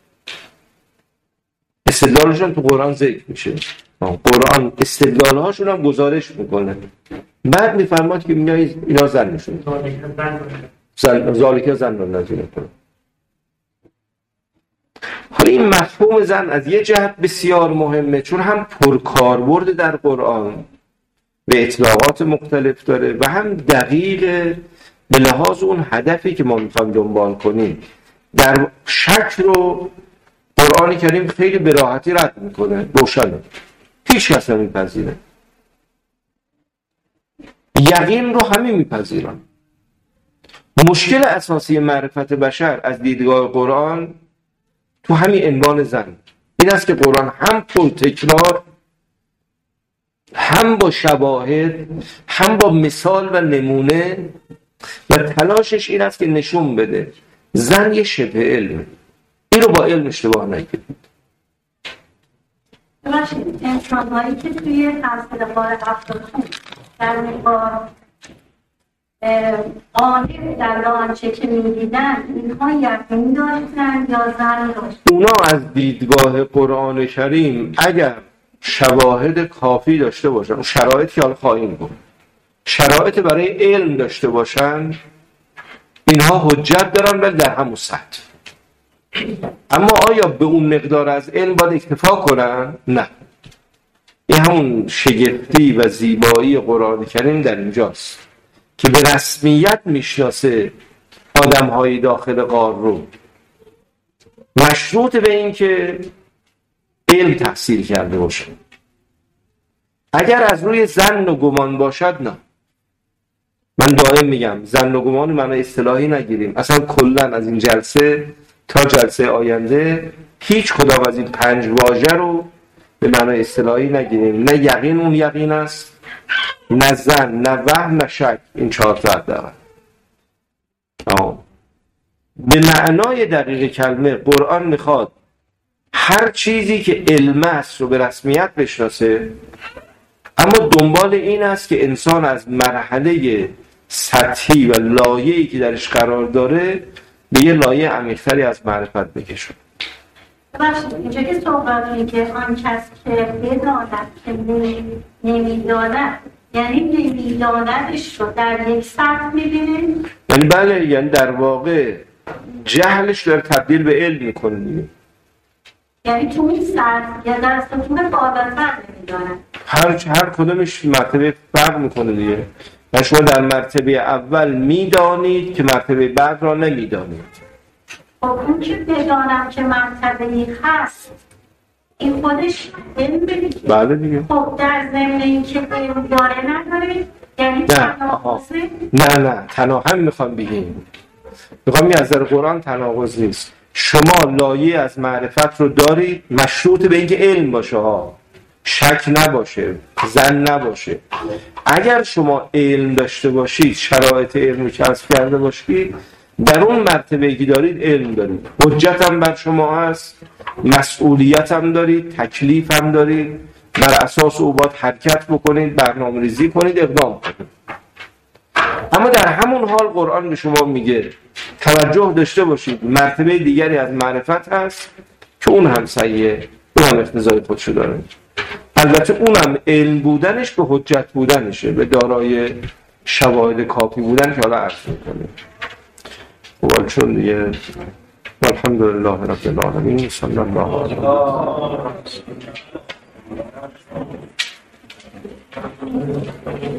استدلالشون تو قرآن ذکر میشه، قرآن استدلالهاشون هم گزارش میکنه، بعد میفرماد که اینا زن میشون، ذالک زن رو نازل کنه. حالا این مفهوم زن از یه جهت بسیار مهمه، چون هم پرکاربرد در قرآن و اطلاقات مختلف داره و هم دقیق به لحاظ اون هدفی که ما میخوایم دنبال کنیم. در شک رو قرآن کریم خیلی به راحتی رد میکنه، روشنه، هیچ کس نمیپذیره. یقین رو همین میپذیرن. مشکل اساسی معرفت بشر از دیدگاه قرآن تو همین عنوان زن این است که قرآن هم پر تکرار، هم با شواهد، هم با مثال و نمونه، و تلاشش این است که نشون بده زن یه شبه علمه. این رو با علم اشتباه نگیرید. ببخشید انسان‌هایی که توی فلسفه قاره افتادن در با آنه در آنچه که می‌دیدن اینها یقین داشتن یا ظن داشتن؟ اونا از دیدگاه قرآن کریم اگر شواهد کافی داشته باشن، شرایطی حال خواهیم بود، شرایط برای علم داشته باشن، اینها حجت دارن ولی در همون سطح. اما آیا به اون مقدار از علم باید اکتفا کنن؟ نه. این همون شگفتی و زیبایی قرآن کریم در اینجاست که به رسمیت میشناسه آدم‌های داخل غار رو، مشروط به این که علم تحصیل کرده باشه. اگر از روی ظن و گمان باشد نه. من دائم میگم ظن و گمان معنی اصطلاحی نگیریم، اصلا کلا از این جلسه تا جلسه آینده هیچ کدام از این پنج واژه رو به معنی اصطلاحی نگیریم. نه یقین اون یقین است، نه ظن، نه وهم، نه شک. این چهار تا حداقل. به معنای دقیق کلمه قرآن میخواد هر چیزی که علم است رو به رسمیت بشناسه، اما دنبال این است که انسان از مرحله سطحی و لایه‌ای که درش قرار داره به یه لایه عمیق‌تری از معرفت بکشه. ببخشید اینجا که صحبت می‌کنه که آن کس که بداند که نمی‌داند، یعنی نمی‌دانتش رو در یک سطح می‌بینه؟ یعنی بله، یعنی در واقع جهلش داره تبدیل به علم میکنه دیگه. یعنی تو این سطح یا در سطح بالاتر نمی‌داند. هر هر کدومش مرتبه فرق میکنه دیگه. و شما در مرتبه اول میدانید که مرتبه بعد را نمیدانید. خب اون که بدانم که مرتبه‌ای هست این خودش علم بگید. بله دیگه. خب در ضمن این که علم داره نداره یعنی تناقضه؟ نه نه تناهم میخوام بگیم. میخوام از نظر قرآن تناقض نیست. شما لایه از معرفت رو دارید مشروط به اینکه علم باشه ها، شک نباشه، ظن نباشه. اگر شما علم داشته باشید، شرایط علم رو کسب کرده باشید، در اون مرتبه‌ای که دارید علم دارید، حجت هم بر شما هست، مسئولیت هم دارید، تکلیف هم دارید، بر اساس او باید حرکت بکنید، برنامه‌ریزی کنید، اقدام کنید. اما در همون حال قرآن به شما میگه توجه داشته باشید مرتبه دیگری از معرفت هست که اون هم صحیحه، اون هم اقتضای خودشو داره. البته اونم علم بودنش به حجت بودنشه، به دارای شواهد کافی بودن که حالا عرض میکنه. و چون دیگه الحمدلله رب العالمین صلی الله علیه و